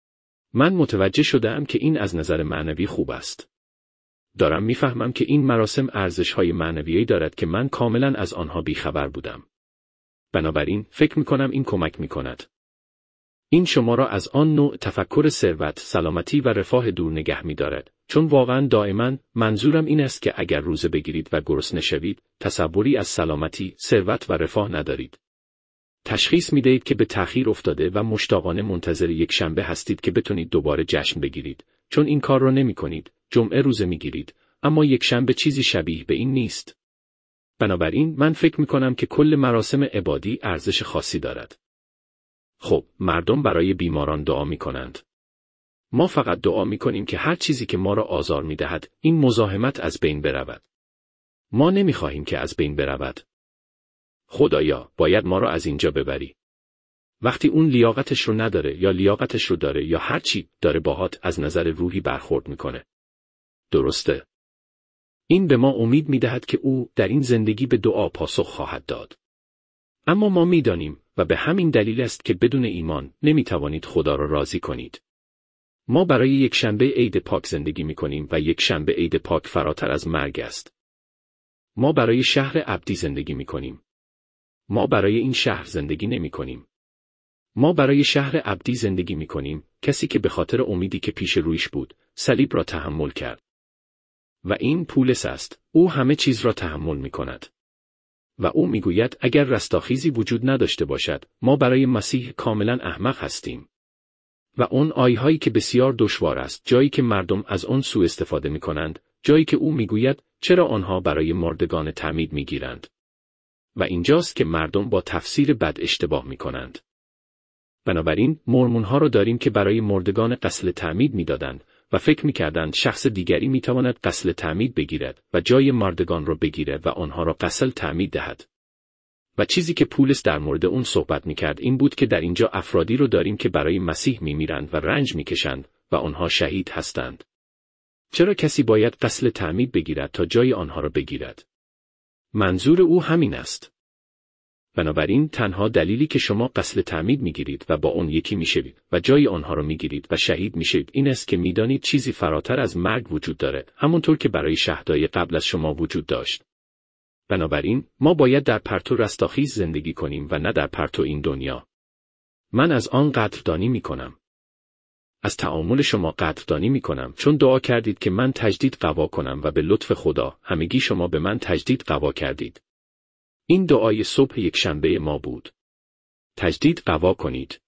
من متوجه شدم که این از نظر معنوی خوب است. دارم میفهمم که این مراسم ارزش‌های معنویی دارد که من کاملا از آنها بیخبر بودم. بنابراین فکر میکنم این کمک میکند. این شما را از آن نوع تفکر ثروت، سلامتی و رفاه دور نگه می‌دارد، چون واقعاً دائما منظورم این است که اگر روزه بگیرید و گرسنه شوید، تصوری از سلامتی، ثروت و رفاه ندارید. تشخیص می‌دهید که به تأخیر افتاده و مشتاقانه منتظر یک شنبه هستید که بتونید دوباره جشن بگیرید، چون این کار را نمی‌کنید. جمعه روزه می‌گیرید، اما یک شنبه چیزی شبیه به این نیست. بنابراین من فکر می‌کنم که کل مراسم عبادی ارزش خاصی دارد. خب، مردم برای بیماران دعا می کنند. ما فقط دعا می کنیم که هر چیزی که ما را آزار می دهد، این مزاحمت از بین برود. ما نمی خواهیم که از بین برود. خدایا، باید ما را از اینجا ببری. وقتی اون لیاقتش رو نداره یا لیاقتش رو داره یا هر چی داره باهات از نظر روحی برخورد میکنه. درسته؟ این به ما امید میدهد که او در این زندگی به دعا پاسخ خواهد داد. اما ما میدانیم و به همین دلیل است که بدون ایمان نمیتوانید خدا را راضی کنید. ما برای یک شنبه عید پاک زندگی میکنیم و یک شنبه عید پاک فراتر از مرگ است. ما برای شهر ابدی زندگی میکنیم. ما برای این شهر زندگی نمیکنیم. ما برای شهر ابدی زندگی میکنیم، کسی که به خاطر امیدی که پیش رویش بود، صلیب را تحمل کرد. و این پولس است، او همه چیز را تحمل میکند. و او میگوید اگر رستاخیزی وجود نداشته باشد، ما برای مسیح کاملا احمق هستیم. و اون آیهایی که بسیار دشوار است، جایی که مردم از آن سوء استفاده میکنند، جایی که او میگوید چرا آنها برای مردگان تعمید میگیرند. و اینجاست که مردم با تفسیر بد اشتباه میکنند. بنابراین مورمونها را داریم که برای مردگان غسل تعمید میدادند و فکر میکردند شخص دیگری میتواند غسل تعمید بگیرد و جای مردگان را بگیرد و آنها را غسل تعمید دهد. و چیزی که پولس در مورد اون صحبت میکرد این بود که در اینجا افرادی رو داریم که برای مسیح میمیرند و رنج میکشند و آنها شهید هستند. چرا کسی باید غسل تعمید بگیرد تا جای آنها را بگیرد؟ منظور او همین است. بنابراین تنها دلیلی که شما غسل تعمید میگیرید و با اون یکی میشوید و جای آنها را میگیرید و شهید میشوید این است که میدانید چیزی فراتر از مرگ وجود داره، همونطور که برای شهدای قبل از شما وجود داشت. بنابراین ما باید در پرتو رستاخیز زندگی کنیم و نه در پرتو این دنیا. من از آن قدردانی میکنم. از تعامل شما قدردانی میکنم چون دعا کردید که من تجدید قوا کنم و به لطف خدا همگی شما به من تجدید قوا کردید. این دعای صبح یک شنبه ما بود. تجدید قوا کنید.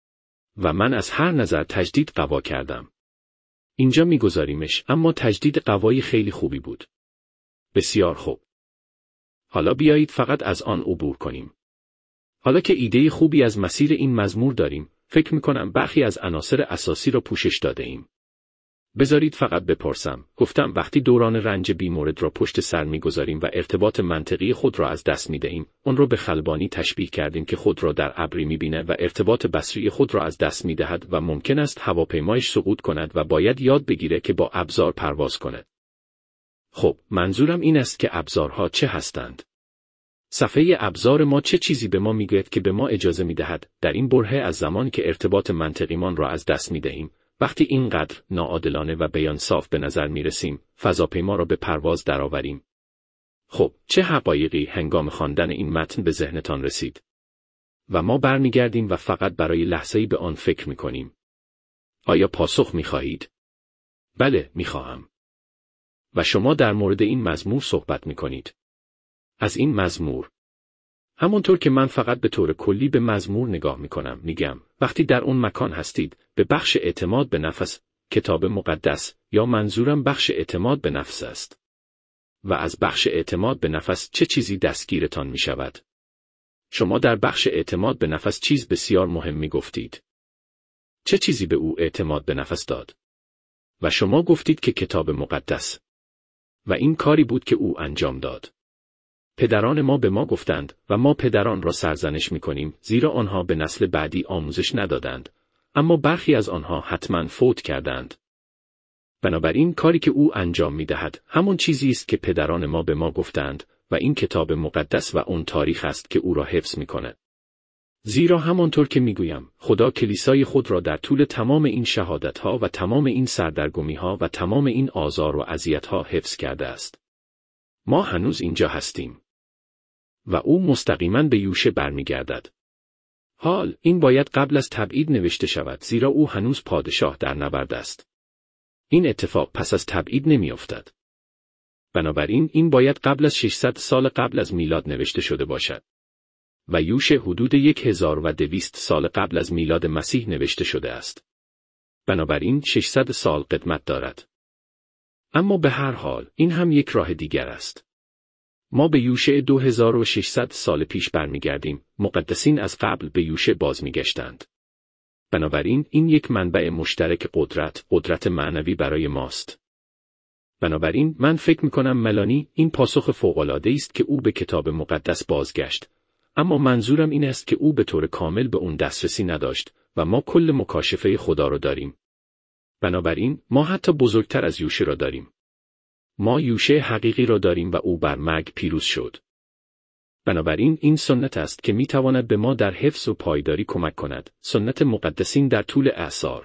و من از هر نظر تجدید قوا کردم. اینجا میگذاریمش، اما تجدید قوای خیلی خوبی بود. بسیار خوب. حالا بیایید فقط از آن عبور کنیم. حالا که ایده خوبی از مسیر این مزمور داریم، فکر میکنم برخی از عناصر اساسی را پوشش داده ایم. بذارید فقط بپرسم، گفتم وقتی دوران رنج بیمورد را پشت سر میگذاریم و ارتباط منطقی خود را از دست میدهیم، اون را به خلبانی تشبیه کردیم که خود را در ابری میبینه و ارتباط بصری خود را از دست میدهد و ممکن است هواپیمایش سقوط کند و باید یاد بگیره که با ابزار پرواز کند. خب، منظورم این است که ابزارها چه هستند؟ صفحه ابزار ما چه چیزی به ما میگوید که به ما اجازه میدهد در این برهه از زمان که ارتباط منطقیمان را از دست میدهیم، وقتی اینقدر ناعادلانه و بیان صاف به نظر میرسیم، فضاپیما را به پرواز درآوریم. خب، چه حقایقی هنگام خواندن این متن به ذهنتان رسید؟ و ما برمیگردیم و فقط برای لحظه‌ای به آن فکر میکنیم. آیا پاسخ میخواهید؟ بله، میخواهم. و شما در مورد این مزمور صحبت میکنید. از این مزمور. همونطور که من فقط به طور کلی به مزمور نگاه میکنم، میگم وقتی در اون مکان هستید، به بخش اعتماد به نفس، کتاب مقدس، یا منظورم بخش اعتماد به نفس است. و از بخش اعتماد به نفس چه چیزی دستگیرتان میشود؟ شما در بخش اعتماد به نفس چیز بسیار مهمی گفتید. چه چیزی به او اعتماد به نفس داد؟ و شما گفتید که کتاب مقدس. و این کاری بود که او انجام داد. پدران ما به ما گفتند و ما پدران را سرزنش می‌کنیم زیرا آنها به نسل بعدی آموزش ندادند، اما برخی از آنها حتماً فوت کردند. بنابراین کاری که او انجام می‌دهد همون چیزی است که پدران ما به ما گفتند و این کتاب مقدس و اون تاریخ است که او را حفظ می‌کند. زیرا همانطور که می‌گویم خدا کلیسای خود را در طول تمام این شهادت‌ها و تمام این سردرگمی‌ها و تمام این آزار و اذیت‌ها حفظ کرده است. ما هنوز اینجا هستیم. و او مستقیما به یوشع برمیگردد. حال این باید قبل از تبعید نوشته شود زیرا او هنوز پادشاه در نبرد است. این اتفاق پس از تبعید نمیافتد. بنابراین این باید قبل از ششصد سال قبل از میلاد نوشته شده باشد. و یوشع حدود یک هزار و دویست سال قبل از میلاد مسیح نوشته شده است. بنابراین ششصد سال قدمت دارد. اما به هر حال این هم یک راه دیگر است. ما به یوشع دو هزار و ششصد سال پیش برمیگردیم، مقدسین از قبل به یوشع باز میگشتند. بنابراین این یک منبع مشترک قدرت، قدرت معنوی برای ماست. بنابراین من فکر میکنم ملانی این پاسخ فوق‌العاده است که او به کتاب مقدس بازگشت، اما منظورم این است که او به طور کامل به اون دسترسی نداشت و ما کل مکاشفه خدا رو داریم. بنابراین ما حتی بزرگتر از یوشه را داریم. ما یوشه حقیقی را داریم و او بر مرگ پیروز شد. بنابراین این سنت است که میتواند به ما در حفظ و پایداری کمک کند، سنت مقدسین در طول اعصار.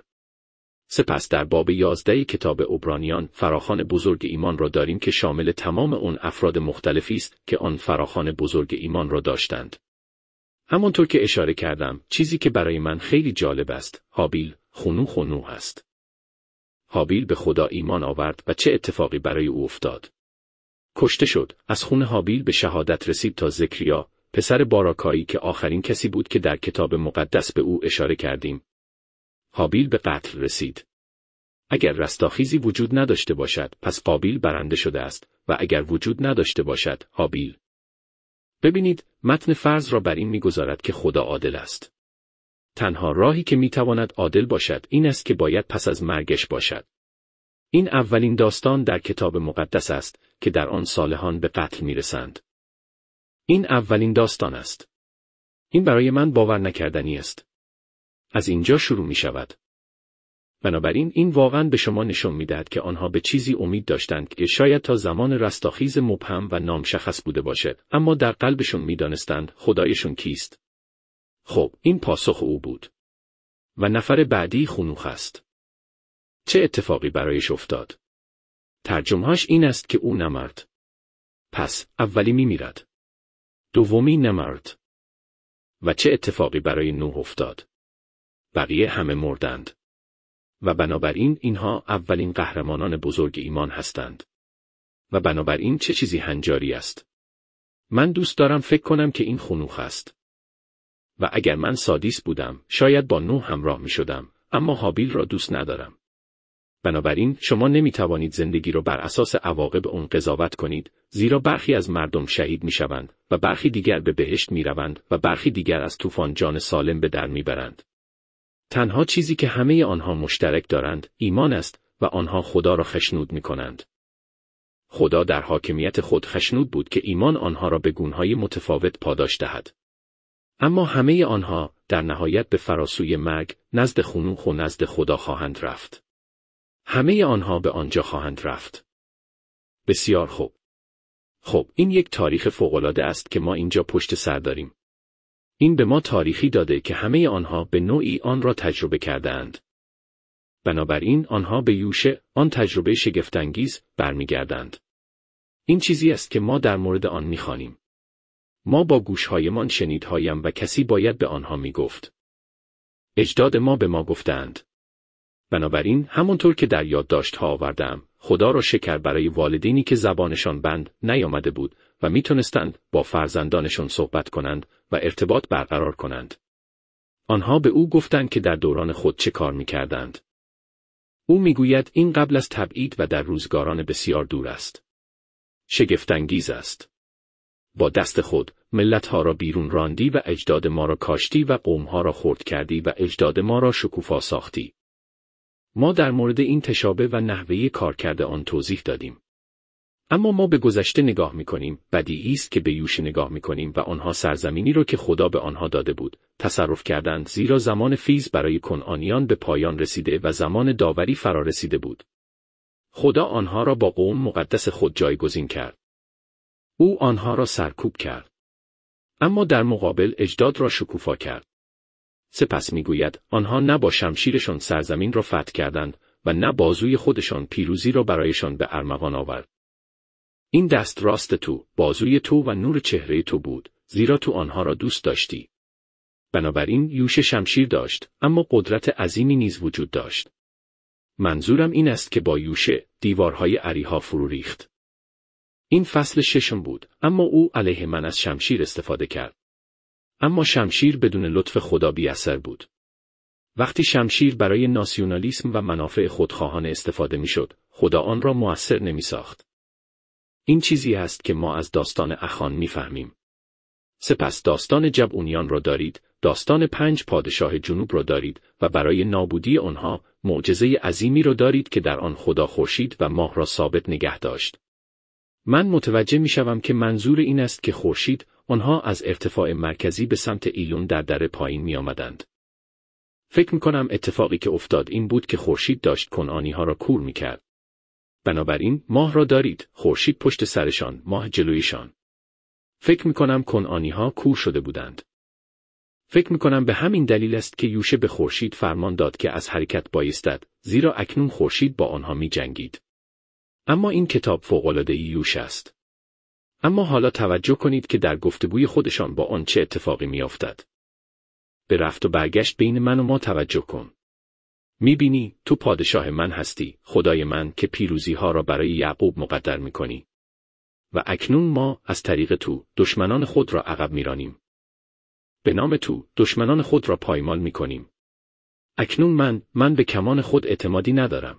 سپس در باب یازده کتاب عبرانیان فراخوان بزرگ ایمان را داریم که شامل تمام اون افراد مختلفی است که آن فراخوان بزرگ ایمان را داشتند. همانطور که اشاره کردم، چیزی که برای من خیلی جالب است، هابیل خونو خونو است. هابیل به خدا ایمان آورد و چه اتفاقی برای او افتاد؟ کشته شد. از خون هابیل به شهادت رسید تا زکریا، پسر باراکایی که آخرین کسی بود که در کتاب مقدس به او اشاره کردیم. هابیل به قتل رسید. اگر رستاخیزی وجود نداشته باشد، پس قابیل برنده شده است و اگر وجود نداشته باشد، هابیل. ببینید، متن فرض را بر این می‌گذارد که خدا عادل است. تنها راهی که می‌تواند عادل باشد این است که باید پس از مرگش باشد. این اولین داستان در کتاب مقدس است که در آن صالحان به قتل می‌رسند. این اولین داستان است. این برای من باور نکردنی است. از اینجا شروع می‌شود. بنابراین این واقعاً به شما نشان می‌دهد که آنها به چیزی امید داشتند که شاید تا زمان رستاخیز مبهم و نامشخص بوده باشد، اما در قلبشون می‌دانستند خدایشون کیست. خب، این پاسخ او بود. و نفر بعدی خنوخ است. چه اتفاقی برایش افتاد؟ ترجمه‌اش این است که او نمرد. پس اولی می‌میرد. دومی نمرد. و چه اتفاقی برای نوح افتاد؟ بقیه همه مردند. و بنابراین اینها اولین قهرمانان بزرگ ایمان هستند. و بنابراین چه چیزی هنجاری است؟ من دوست دارم فکر کنم که این خنوخ است. و اگر من سادیس بودم، شاید با نوح همراه می شدم، اما هابیل را دوست ندارم. بنابراین شما نمی توانید زندگی را بر اساس عواقب اون قضاوت کنید، زیرا برخی از مردم شهید می شوند و برخی دیگر به بهشت می روند و برخی دیگر از طوفان جان سالم به در می برند. تنها چیزی که همه آنها مشترک دارند، ایمان است و آنها خدا را خشنود می کنند. خدا در حاکمیت خود خشنود بود که ایمان آنها را به گونه‌های متفاوت پاداش دهد. اما همه آنها در نهایت به فراسوی مرگ نزد خنوخ و نزد خدا خواهند رفت. همه آنها به آنجا خواهند رفت. بسیار خوب. خب، این یک تاریخ فوق‌العاده است که ما اینجا پشت سر داریم. این به ما تاریخی داده که همه آنها به نوعی آن را تجربه کرده‌اند. بنابراین آنها به یوشه، آن تجربه شگفت‌انگیز، برمیگردند. این چیزی است که ما در مورد آن می‌خوانیم. ما با گوش‌هایمان شنیدهایم و کسی باید به آنها می‌گفت. اجداد ما به ما گفتند. بنابراین همونطور که در یادداشت‌ها آوردم، خدا را شکر برای والدینی که زبانشان بند نیامده بود و میتونستند با فرزندانشان صحبت کنند و ارتباط برقرار کنند. آنها به او گفتند که در دوران خود چه کار میکردند. او میگوید این قبل از تبعید و در روزگاران بسیار دور است. شگفت‌انگیز است. با دست خود ملت‌ها را بیرون راندی و اجداد ما را کاشتی و قوم‌ها را خرد کردی و اجداد ما را شکوفا ساختی. ما در مورد این تشابه و نحوه کارکرد آن توضیح دادیم. اما ما به گذشته نگاه می‌کنیم، بدیهی است که به یوشه نگاه می‌کنیم و آنها سرزمینی را که خدا به آنها داده بود، تصرف کردند، زیرا زمان فیض برای کنعانیان به پایان رسیده و زمان داوری فرا رسیده بود. خدا آنها را با قوم مقدس خود جایگزین کرد. او آنها را سرکوب کرد. اما در مقابل اجداد را شکوفا کرد. سپس میگوید آنها نه با شمشیرشان سرزمین را فتح کردند و نه بازوی خودشان پیروزی را برایشان به ارمغان آورد. این دست راست تو، بازوی تو و نور چهره تو بود، زیرا تو آنها را دوست داشتی. بنابراین یوشه شمشیر داشت، اما قدرت عظیمی نیز وجود داشت. منظورم این است که با یوشه دیوارهای اریحا فرو ریخت. این فصل ششم بود، اما او علیه من از شمشیر استفاده کرد. اما شمشیر بدون لطف خدا بی اثر بود. وقتی شمشیر برای ناسیونالیسم و منافع خودخواهانه استفاده میشد، خدا آن را مؤثر نمی ساخت. این چیزی است که ما از داستان اخان میفهمیم. سپس داستان جبعونیان را دارید، داستان پنج پادشاه جنوب را دارید و برای نابودی آنها معجزه عظیمی را دارید که در آن خدا خورشید و ماه را ثابت نگه داشت. من متوجه میشوم که منظور این است که خورشید آنها از ارتفاع مرکزی به سمت ایلون در دره پایین می آمدند. فکر می کنم اتفاقی که افتاد این بود که خورشید داشت کنعانی ها را کور می کرد. بنابراین ماه را دارید، خورشید پشت سرشان، ماه جلویشان. فکر می کنم کنعانی ها کور شده بودند. فکر می کنم به همین دلیل است که یوشع به خورشید فرمان داد که از حرکت بایستد، زیرا اکنون خورشید با آنها می جنگید. اما این کتاب فوق‌العاده یوشع است. اما حالا توجه کنید که در گفتگوی خودشان با آن چه اتفاقی می افتد. به رفت و برگشت بین من و ما توجه کن. می بینی، تو پادشاه من هستی، خدای من که پیروزی ها را برای یعقوب مقدر می کنی. و اکنون ما از طریق تو دشمنان خود را عقب می رانیم. به نام تو دشمنان خود را پایمال می کنیم. اکنون من، من به کمان خود اعتمادی ندارم.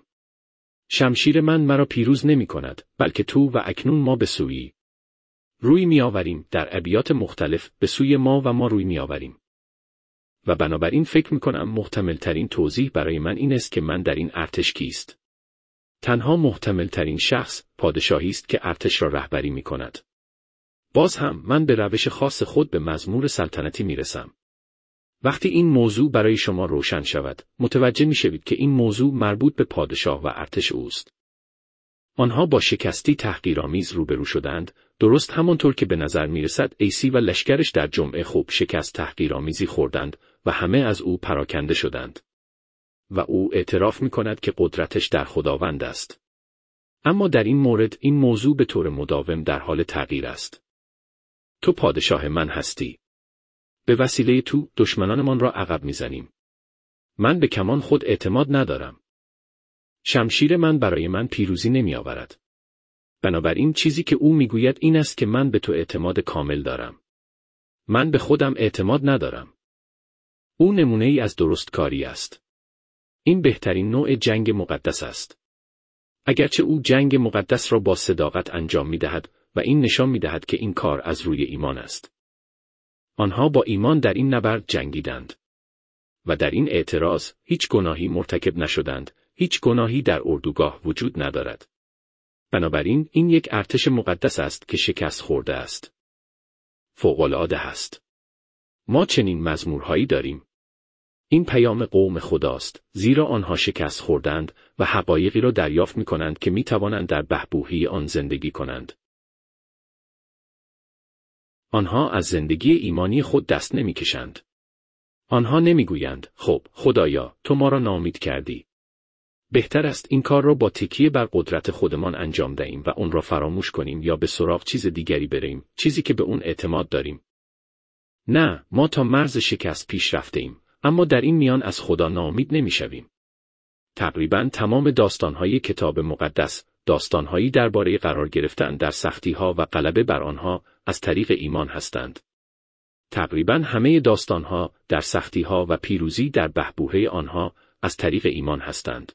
شمشیر من مرا پیروز نمی کند، بلکه تو و اکنون ما به سویی. روی می آوریم، در ابیات مختلف به سوی ما و ما روی می آوریم. و بنابراین فکر می کنم محتمل ترین توضیح برای من این است که من در این ارتش کیست. تنها محتمل ترین شخص پادشاهی است که ارتش را رهبری می کند. باز هم من به روش خاص خود به مزمور سلطنتی می رسم. وقتی این موضوع برای شما روشن شود، متوجه می شوید که این موضوع مربوط به پادشاه و ارتش اوست. آنها با شکستی تحقیرآمیز روبرو شدند، درست همانطور که به نظر می رسد ایسی و لشکرش در جمعه خوب شکست تحقیرآمیزی خوردند و همه از او پراکنده شدند. و او اعتراف می کند که قدرتش در خداوند است. اما در این مورد این موضوع به طور مداوم در حال تغییر است. تو پادشاه من هستی. به وسیله تو دشمنانمان را عقب میزنیم. من به کمان خود اعتماد ندارم. شمشیر من برای من پیروزی نمی آورد. بنابراین چیزی که او میگوید این است که من به تو اعتماد کامل دارم. من به خودم اعتماد ندارم. او نمونه ای از درستکاری است. این بهترین نوع جنگ مقدس است. اگرچه او جنگ مقدس را با صداقت انجام می دهد و این نشان می دهد که این کار از روی ایمان است. آنها با ایمان در این نبرد جنگیدند. و در این اعتراض هیچ گناهی مرتکب نشدند، هیچ گناهی در اردوگاه وجود ندارد. بنابراین این یک ارتش مقدس است که شکست خورده است. فوق‌العاده است. ما چنین مزمورهایی داریم. این پیام قوم خداست، زیرا آنها شکست خوردند و حقایقی را دریافت می کنند که می توانند در بحبوحی آن زندگی کنند. آنها از زندگی ایمانی خود دست نمی کشند. آنها نمی گویند، خب، خدایا، تو ما را ناامید کردی. بهتر است این کار را با تکیه بر قدرت خودمان انجام دهیم و اون را فراموش کنیم یا به سراغ چیز دیگری بریم، چیزی که به اون اعتماد داریم. نه، ما تا مرز شکست پیش رفته ایم، اما در این میان از خدا ناامید نمی شویم. تقریباً تمام داستانهای کتاب مقدس، داستانهایی درباره قرار گرفتن در سختی‌ها و غلبه بر آنها از طریق ایمان هستند. تقریباً همه داستانها در سختی‌ها و پیروزی در بحبوحه آنها از طریق ایمان هستند.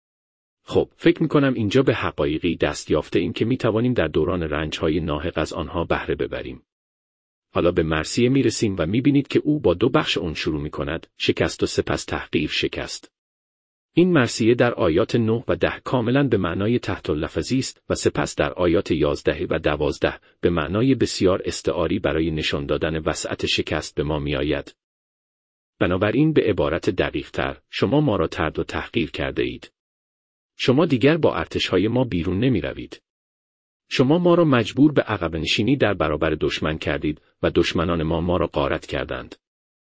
خب، فکر می‌کنم اینجا به حقایقی دست یافته ایم که می‌توانیم در دوران رنج‌های ناحق از آنها بهره ببریم. حالا به مرثیه می‌رسیم و می‌بینید که او با دو بخش اون شروع می‌کند، شکست و سپس تحقیر شکست. این مرثیه در آیات نه و ده کاملاً به معنای تحت اللفظی است و سپس در آیات یازده و دوازده به معنای بسیار استعاری برای نشان دادن وسعت شکست به ما می‌آید. بنابراین به عبارت دقیق‌تر، شما ما را طرد و تحقیر کرده اید. شما دیگر با ارتش‌های ما بیرون نمی‌روید. شما ما را مجبور به عقب نشینی در برابر دشمن کردید و دشمنان ما ما را غارت کردند.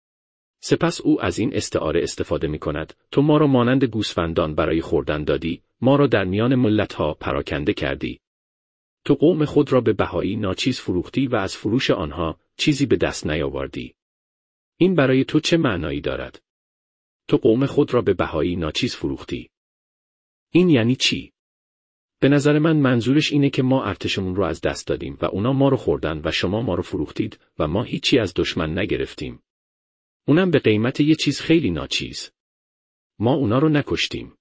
سپس او از این استعاره استفاده می کند، تو ما را مانند گوسفندان برای خوردن دادی، ما را در میان ملت‌ها پراکنده کردی. تو قوم خود را به بهایی ناچیز فروختی و از فروش آنها چیزی به دست نیاوردی. این برای تو چه معنایی دارد؟ تو قوم خود را به بهایی ناچیز فروختی. این یعنی چی؟ به نظر من منظورش اینه که ما ارتشمون رو از دست دادیم و اونا ما رو خوردن و شما ما رو فروختید و ما هیچی از دشمن نگرفتیم. اونم به قیمت یه چیز خیلی ناچیز. ما اونا رو نکشتیم.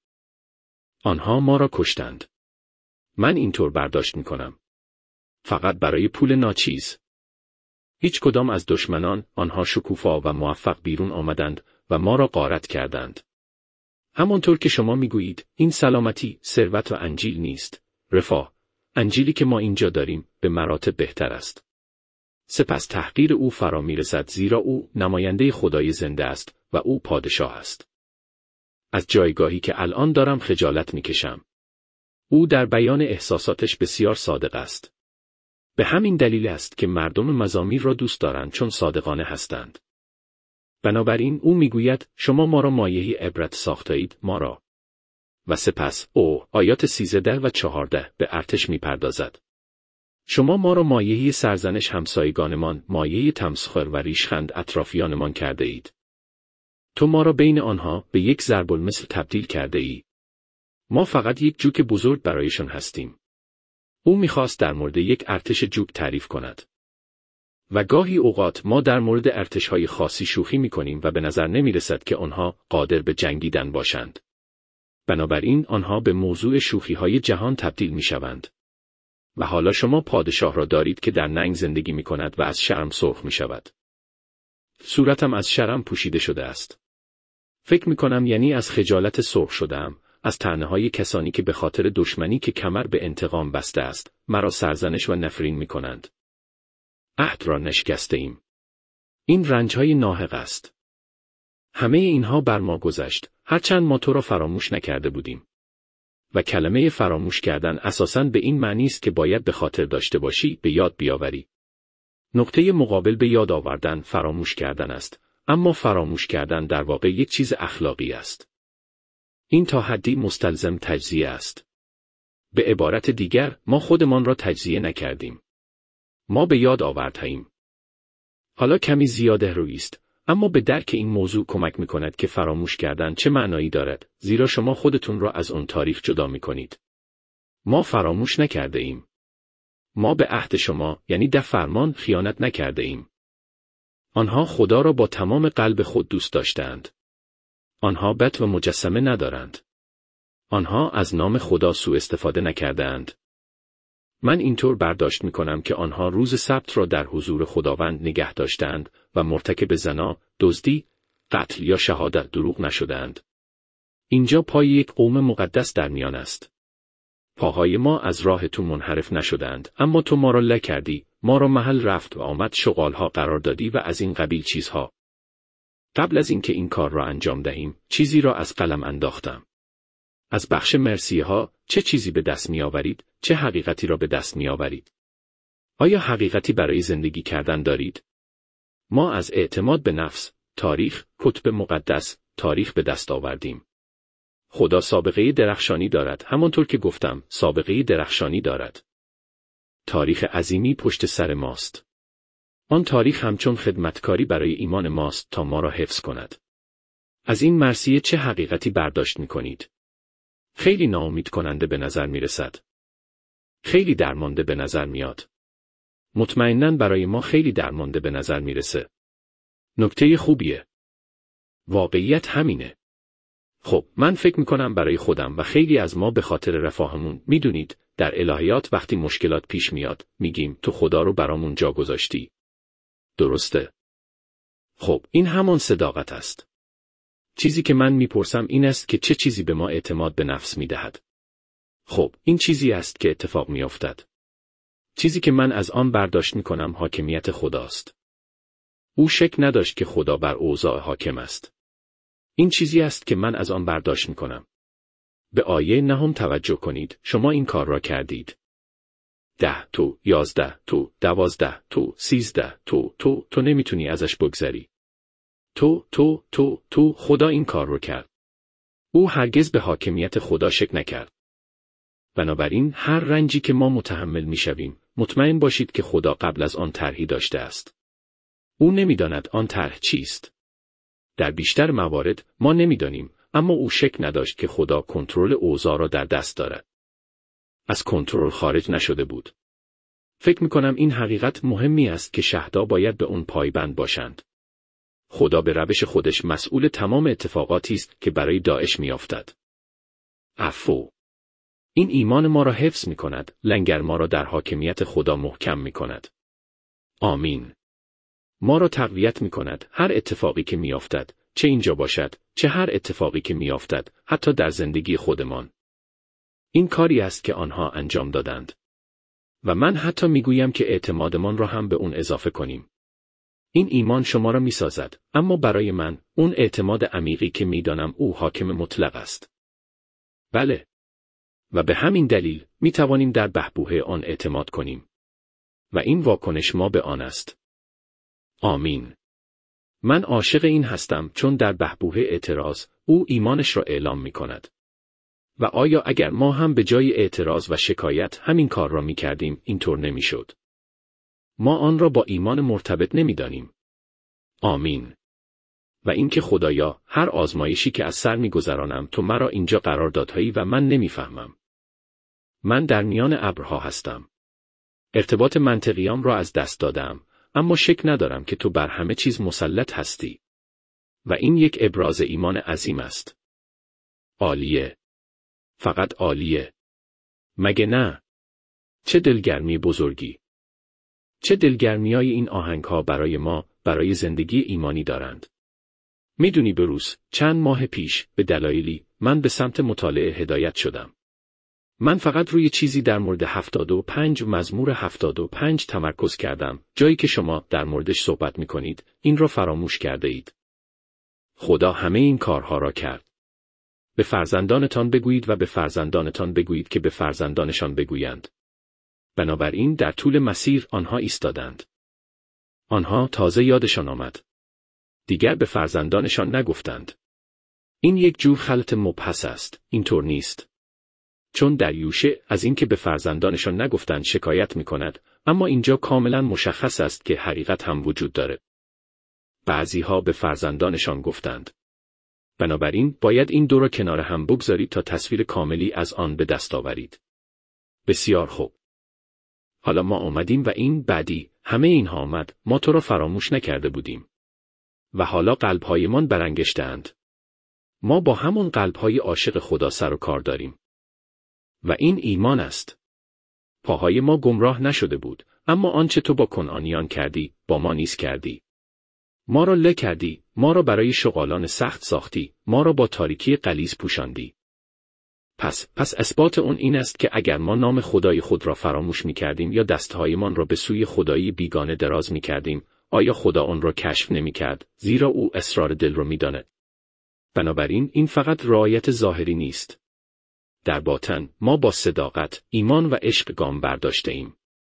آنها ما را کشتند. من اینطور برداشت میکنم. فقط برای پول ناچیز. هیچ کدام از دشمنان، آنها شکوفا و موفق بیرون آمدند و ما را غارت کردند. همانطور که شما میگویید، این سلامتی، ثروت و انجیل نیست. رفاه، انجیلی که ما اینجا داریم، به مراتب بهتر است. سپس تحقیر او فرا می‌رسد، زیرا او نماینده خدای زنده است و او پادشاه است. از جایگاهی که الان دارم خجالت می‌کشم. او در بیان احساساتش بسیار صادق است. به همین دلیل است که مردم مزامیر را دوست دارند، چون صادقانه هستند. بنابراین او میگوید شما ما را مایه‌ای عبرت ساختید، ما را. و سپس او آیات سیزده و چهارده به ارتش میپردازد. شما ما را مایه‌ای سرزنش همسایگانمان، مایه‌ای تمسخر و ریشخند اطرافیانمان کرده اید. تو ما را بین آنها به یک ضرب المثل تبدیل کرده ای. ما فقط یک جوک بزرگ برایشان هستیم. او میخواست در مورد یک ارتش جوک تعریف کند. و گاهی اوقات ما در مورد ارتش‌های خاصی شوخی می‌کنیم و به نظر نمی‌رسد که آنها قادر به جنگیدن باشند. بنابراین آنها به موضوع شوخی‌های جهان تبدیل می‌شوند. و حالا شما پادشاه را دارید که در ننگ زندگی می‌کند و از شرم سرخ می‌شود. صورتم از شرم پوشیده شده است. فکر می‌کنم یعنی از خجالت سرخ شده‌ام، از طعنه‌های کسانی که به خاطر دشمنی که کمر به انتقام بسته است، مرا سرزنش و نفرین می‌کنند. عهد را نشکسته ایم. این رنج‌های ناحق است. همه اینها بر ما گذشت، هرچند ما تو را فراموش نکرده بودیم. و کلمه فراموش کردن اساساً به این معنی است که باید به خاطر داشته باشی، به یاد بیاوری. نقطه مقابل به یاد آوردن فراموش کردن است، اما فراموش کردن در واقع یک چیز اخلاقی است. این تا حدی مستلزم تجزیه است. به عبارت دیگر، ما خودمان را تجزیه نکردیم. ما به یاد آورده‌ایم. حالا کمی زیاده روی است، اما به درک این موضوع کمک می‌کند که فراموش کردن چه معنایی دارد، زیرا شما خودتون را از اون تاریخ جدا می‌کنید. ما فراموش نکرده ایم. ما به عهد شما، یعنی ده فرمان، خیانت نکرده ایم. آنها خدا را با تمام قلب خود دوست داشتند. آنها بت و مجسمه ندارند. آنها از نام خدا سوء استفاده نکردند. من اینطور برداشت می‌کنم که آنها روز سبت را در حضور خداوند نگه داشتند و مرتکب زنا، دزدی، قتل یا شهادت دروغ نشدند. اینجا پای یک قوم مقدس در میان است. پاهای ما از راه تو منحرف نشدند، اما تو ما را له کردی، ما را محل رفت و آمد شغالها قرار دادی و از این قبیل چیزها. قبل از اینکه این کار را انجام دهیم، چیزی را از قلم انداختم. از بخش مرسیه ها چه چیزی به دست می آورید؟ چه حقیقتی را به دست می آورید؟ آیا حقیقتی برای زندگی کردن دارید؟ ما از اعتماد به نفس، تاریخ، کتب مقدس، تاریخ به دست آوردیم. خدا سابقه درخشانی دارد، همانطور که گفتم، سابقه درخشانی دارد. تاریخ عظیمی پشت سر ماست. آن تاریخ همچون خدمتکاری برای ایمان ماست تا ما را حفظ کند. از این مرثیه چه حقیقتی برداشت می کنید؟ خیلی ناامید کننده به نظر می رسد. خیلی درمانده به نظر میاد. مطمئناً برای ما خیلی درمانده به نظر می رسه. نکته خوبیه. واقعیت همینه. خب، من فکر می کنم برای خودم و خیلی از ما به خاطر رفاهمون، می دونید، در الهیات وقتی مشکلات پیش میاد، میگیم تو خدا رو برامون جا گذاشتی. درسته؟ خب، این همان صداقت است. چیزی که من میپرسم این است که چه چیزی به ما اعتماد به نفس میدهد. خب، این چیزی است که اتفاق میافتد. چیزی که من از آن برداشت میکنم حاکمیت خداست. او شک نداشت که خدا بر اوضاع حاکم است. این چیزی است که من از آن برداشت میکنم. به آیه نهم توجه کنید، شما این کار را کردید. ده تو، یازده تو، دوازده تو، سیزده تو، تو، تو نمیتونی ازش بگذری. تو، تو، تو، تو، خدا این کار رو کرد. او هرگز به حاکمیت خدا شک نکرد. بنابراین هر رنجی که ما متحمل میشویم، مطمئن باشید که خدا قبل از آن طرحی داشته است. او نمیداند آن طرح چیست. در بیشتر موارد ما نمیدانیم، اما او شک نداشت که خدا کنترل اوضاع را در دست دارد. از کنترل خارج نشده بود. فکر میکنم این حقیقت مهمی است که شهدا باید به اون پایبند باشند. خدا به روش خودش مسئول تمام اتفاقاتی است که برای داعش میافتد. عفو. این ایمان ما را حفظ میکند، لنگر ما را در حاکمیت خدا محکم میکند. آمین. ما را تقویت میکند هر اتفاقی که میافتد، چه اینجا باشد، چه هر اتفاقی که میافتد، حتی در زندگی خودمان. این کاری است که آنها انجام دادند. و من حتی میگویم که اعتمادمان را هم به اون اضافه کنیم. این ایمان شما را میسازد، اما برای من اون اعتماد عمیقی که میدانم او حاکم مطلق است. بله. و به همین دلیل می توانیم در بحبوحه آن اعتماد کنیم. و این واکنش ما به آن است. آمین. من عاشق این هستم چون در بحبوحه اعتراض او ایمانش را اعلام می کند. و آیا اگر ما هم به جای اعتراض و شکایت همین کار را می کردیم اینطور نمی شد؟ ما آن را با ایمان مرتبط نمی دانیم. آمین. و اینکه خدایا هر آزمایشی که از سر می گذرانم تو مرا اینجا قرار دادهایی و من نمی فهمم. من در میان ابرها هستم. ارتباط منطقیام را از دست دادم، اما شک ندارم که تو بر همه چیز مسلط هستی. و این یک ابراز ایمان عظیم است. عالیه. فقط عالیه. مگه نه؟ چه دلگرمی بزرگی. چه دلگرمیای این آهنگها برای ما، برای زندگی ایمانی دارند. میدونی بروس، چند ماه پیش به دلایلی من به سمت مطالعه هدایت شدم. من فقط روی چیزی در مورد هفتاد و پنج مزمور هفتاد و پنج تمرکز کردم، جایی که شما در موردش صحبت میکنید، این را فراموش کرده اید. خدا همه این کارها را کرد. به فرزندانتان بگویید و به فرزندانتان بگویید که به فرزندانشان بگویند. بنابراین در طول مسیر آنها ایستادند. آنها تازه یادشان آمد. دیگر به فرزندانشان نگفتند. این یک جور خلط مبحث است، اینطور نیست. چون در یوشع از اینکه به فرزندانشان نگفتند شکایت می‌کند، اما اینجا کاملا مشخص است که حقیقت هم وجود داره. بعضیها به فرزندانشان گفتند. بنابراین باید این دو را کنار هم بگذارید تا تصویر کاملی از آن به دست آورید. بسیار خوب. حالا ما آمدیم و این بعدی، همه اینها آمد، ما تو را فراموش نکرده بودیم. و حالا قلب‌هایمان برانگشته‌اند. ما با همون قلب‌های عاشق خدا سر و کار داریم. و این ایمان است. پاهای ما گمراه نشده بود، اما آنچه تو با کنعانیان کردی، با ما نیز کردی. ما را له کردی، ما را برای شغالان سخت ساختی، ما را با تاریکی غلیظ پوشاندی. پس، پس اثبات اون این است که اگر ما نام خدای خود را فراموش می کردیم یا دستهایمان را به سوی خدایی بیگانه دراز می کردیم، آیا خدا آن را کشف نمی کرد، زیرا او اسرار دل را می داند. بنابراین این فقط رعایت ظاهری نیست. در باطن ما با صداقت، ایمان و عشق گام برداشته ایم.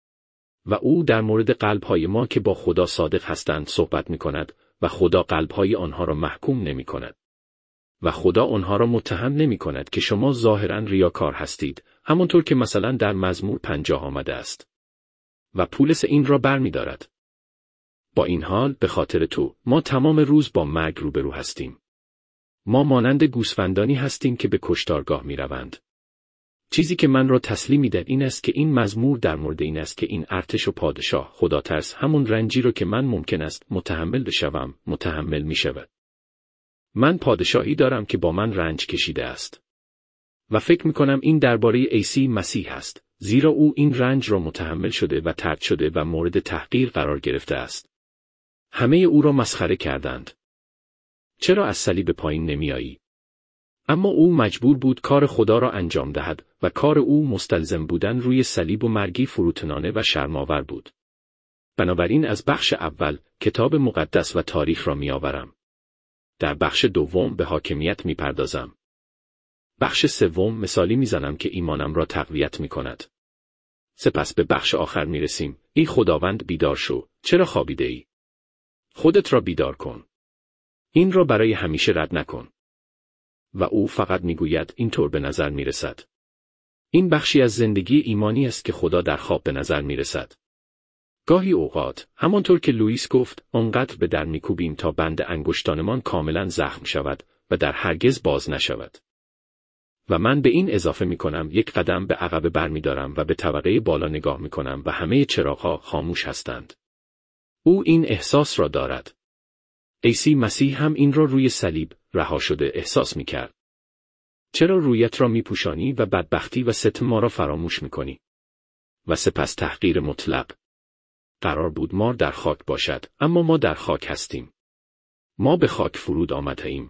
و او در مورد قلب‌های ما که با خدا صادق هستند صحبت می کند و خدا قلب‌های آنها را محکوم نمی کند. و خدا آنها را متهم نمی کند که شما ظاهراً ریاکار هستید، همانطور که مثلا در مزمور پنجاه آمده است. و پولس این را بر می دارد. با این حال به خاطر تو ما تمام روز با مرگ روبرو هستیم. ما مانند گوسفندانی هستیم که به کشتارگاه می روند. چیزی که من را تسلیم می دهد این است که این مزمور در مورد این است که این ارتش و پادشاه خدا ترس همون رنجی رو که من ممکن است متحمل بشوم متحمل می شود. من پادشاهی دارم که با من رنج کشیده است. و فکر می کنم این درباره عیسی مسیح است، زیرا او این رنج را متحمل شده و طرد شده و مورد تحقیر قرار گرفته است. همه او را مسخره کردند. چرا از صلیب پایین نمی آیی؟ اما او مجبور بود کار خدا را انجام دهد و کار او مستلزم بودن روی صلیب و مرگی فروتنانه و شرم‌آور بود. بنابراین از بخش اول کتاب مقدس و تاریخ را می آورم. در بخش دوم به حاکمیت می پردازم. بخش سوم مثالی می زنم که ایمانم را تقویت می کند. سپس به بخش آخر می رسیم. ای خداوند بیدار شو، چرا خوابیده ای؟ خودت را بیدار کن. این را برای همیشه رد نکن. و او فقط میگوید اینطور به نظر میرسد. این بخشی از زندگی ایمانی است که خدا در خواب به نظر میرسد. گاهی اوقات، همانطور که لوئیس گفت، آنقدر به در میکوبیم تا بند انگشتانمان کاملا زخم شود و در هرگز باز نشود. و من به این اضافه میکنم یک قدم به عقب برمیدارم و به طبقه بالا نگاه میکنم و همه چراغ‌ها خاموش هستند. او این احساس را دارد. عیسی مسیح هم این را روی صلیب رها شده احساس می‌کرد. چرا رویت را می‌پوشانی و بدبختی و ستم ما را فراموش می‌کنی؟ و سپس تحقیر مطلق. قرار بود مار در خاک باشد، اما ما در خاک هستیم. ما به خاک فرود آمده‌ایم.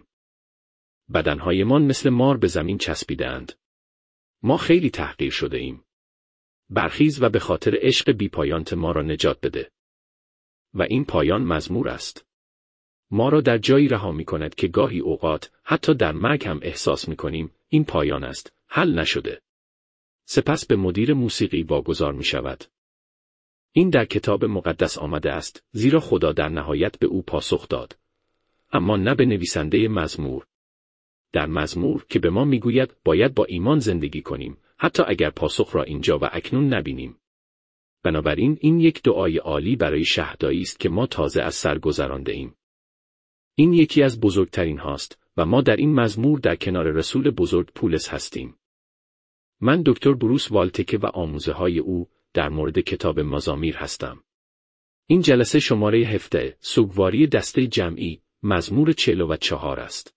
بدنهایمان مثل مار به زمین چسبیده‌اند. ما خیلی تحقیر شده ایم. برخیز و به خاطر عشق بیپایانت ما را نجات بده. و این پایان مزمور است. ما را در جایی رها می کند که گاهی اوقات حتی در مرگ هم احساس می کنیم این پایان است، حل نشده. سپس به مدیر موسیقی واگذار می شود. این در کتاب مقدس آمده است، زیرا خدا در نهایت به او پاسخ داد. اما نه به نویسنده مزمور. در مزمور که به ما می گوید باید با ایمان زندگی کنیم، حتی اگر پاسخ را اینجا و اکنون نبینیم. بنابراین این یک دعای عالی برای شهدایی است که ما تازه از سر گذرانده ایم. این یکی از بزرگترین هاست و ما در این مزمور در کنار رسول بزرگ پولس هستیم. من دکتر بروس والتکه و آموزه های او در مورد کتاب مزامیر هستم. این جلسه شماره هفده، سوگواری دسته جمعی، مزمور چهل و چهار است.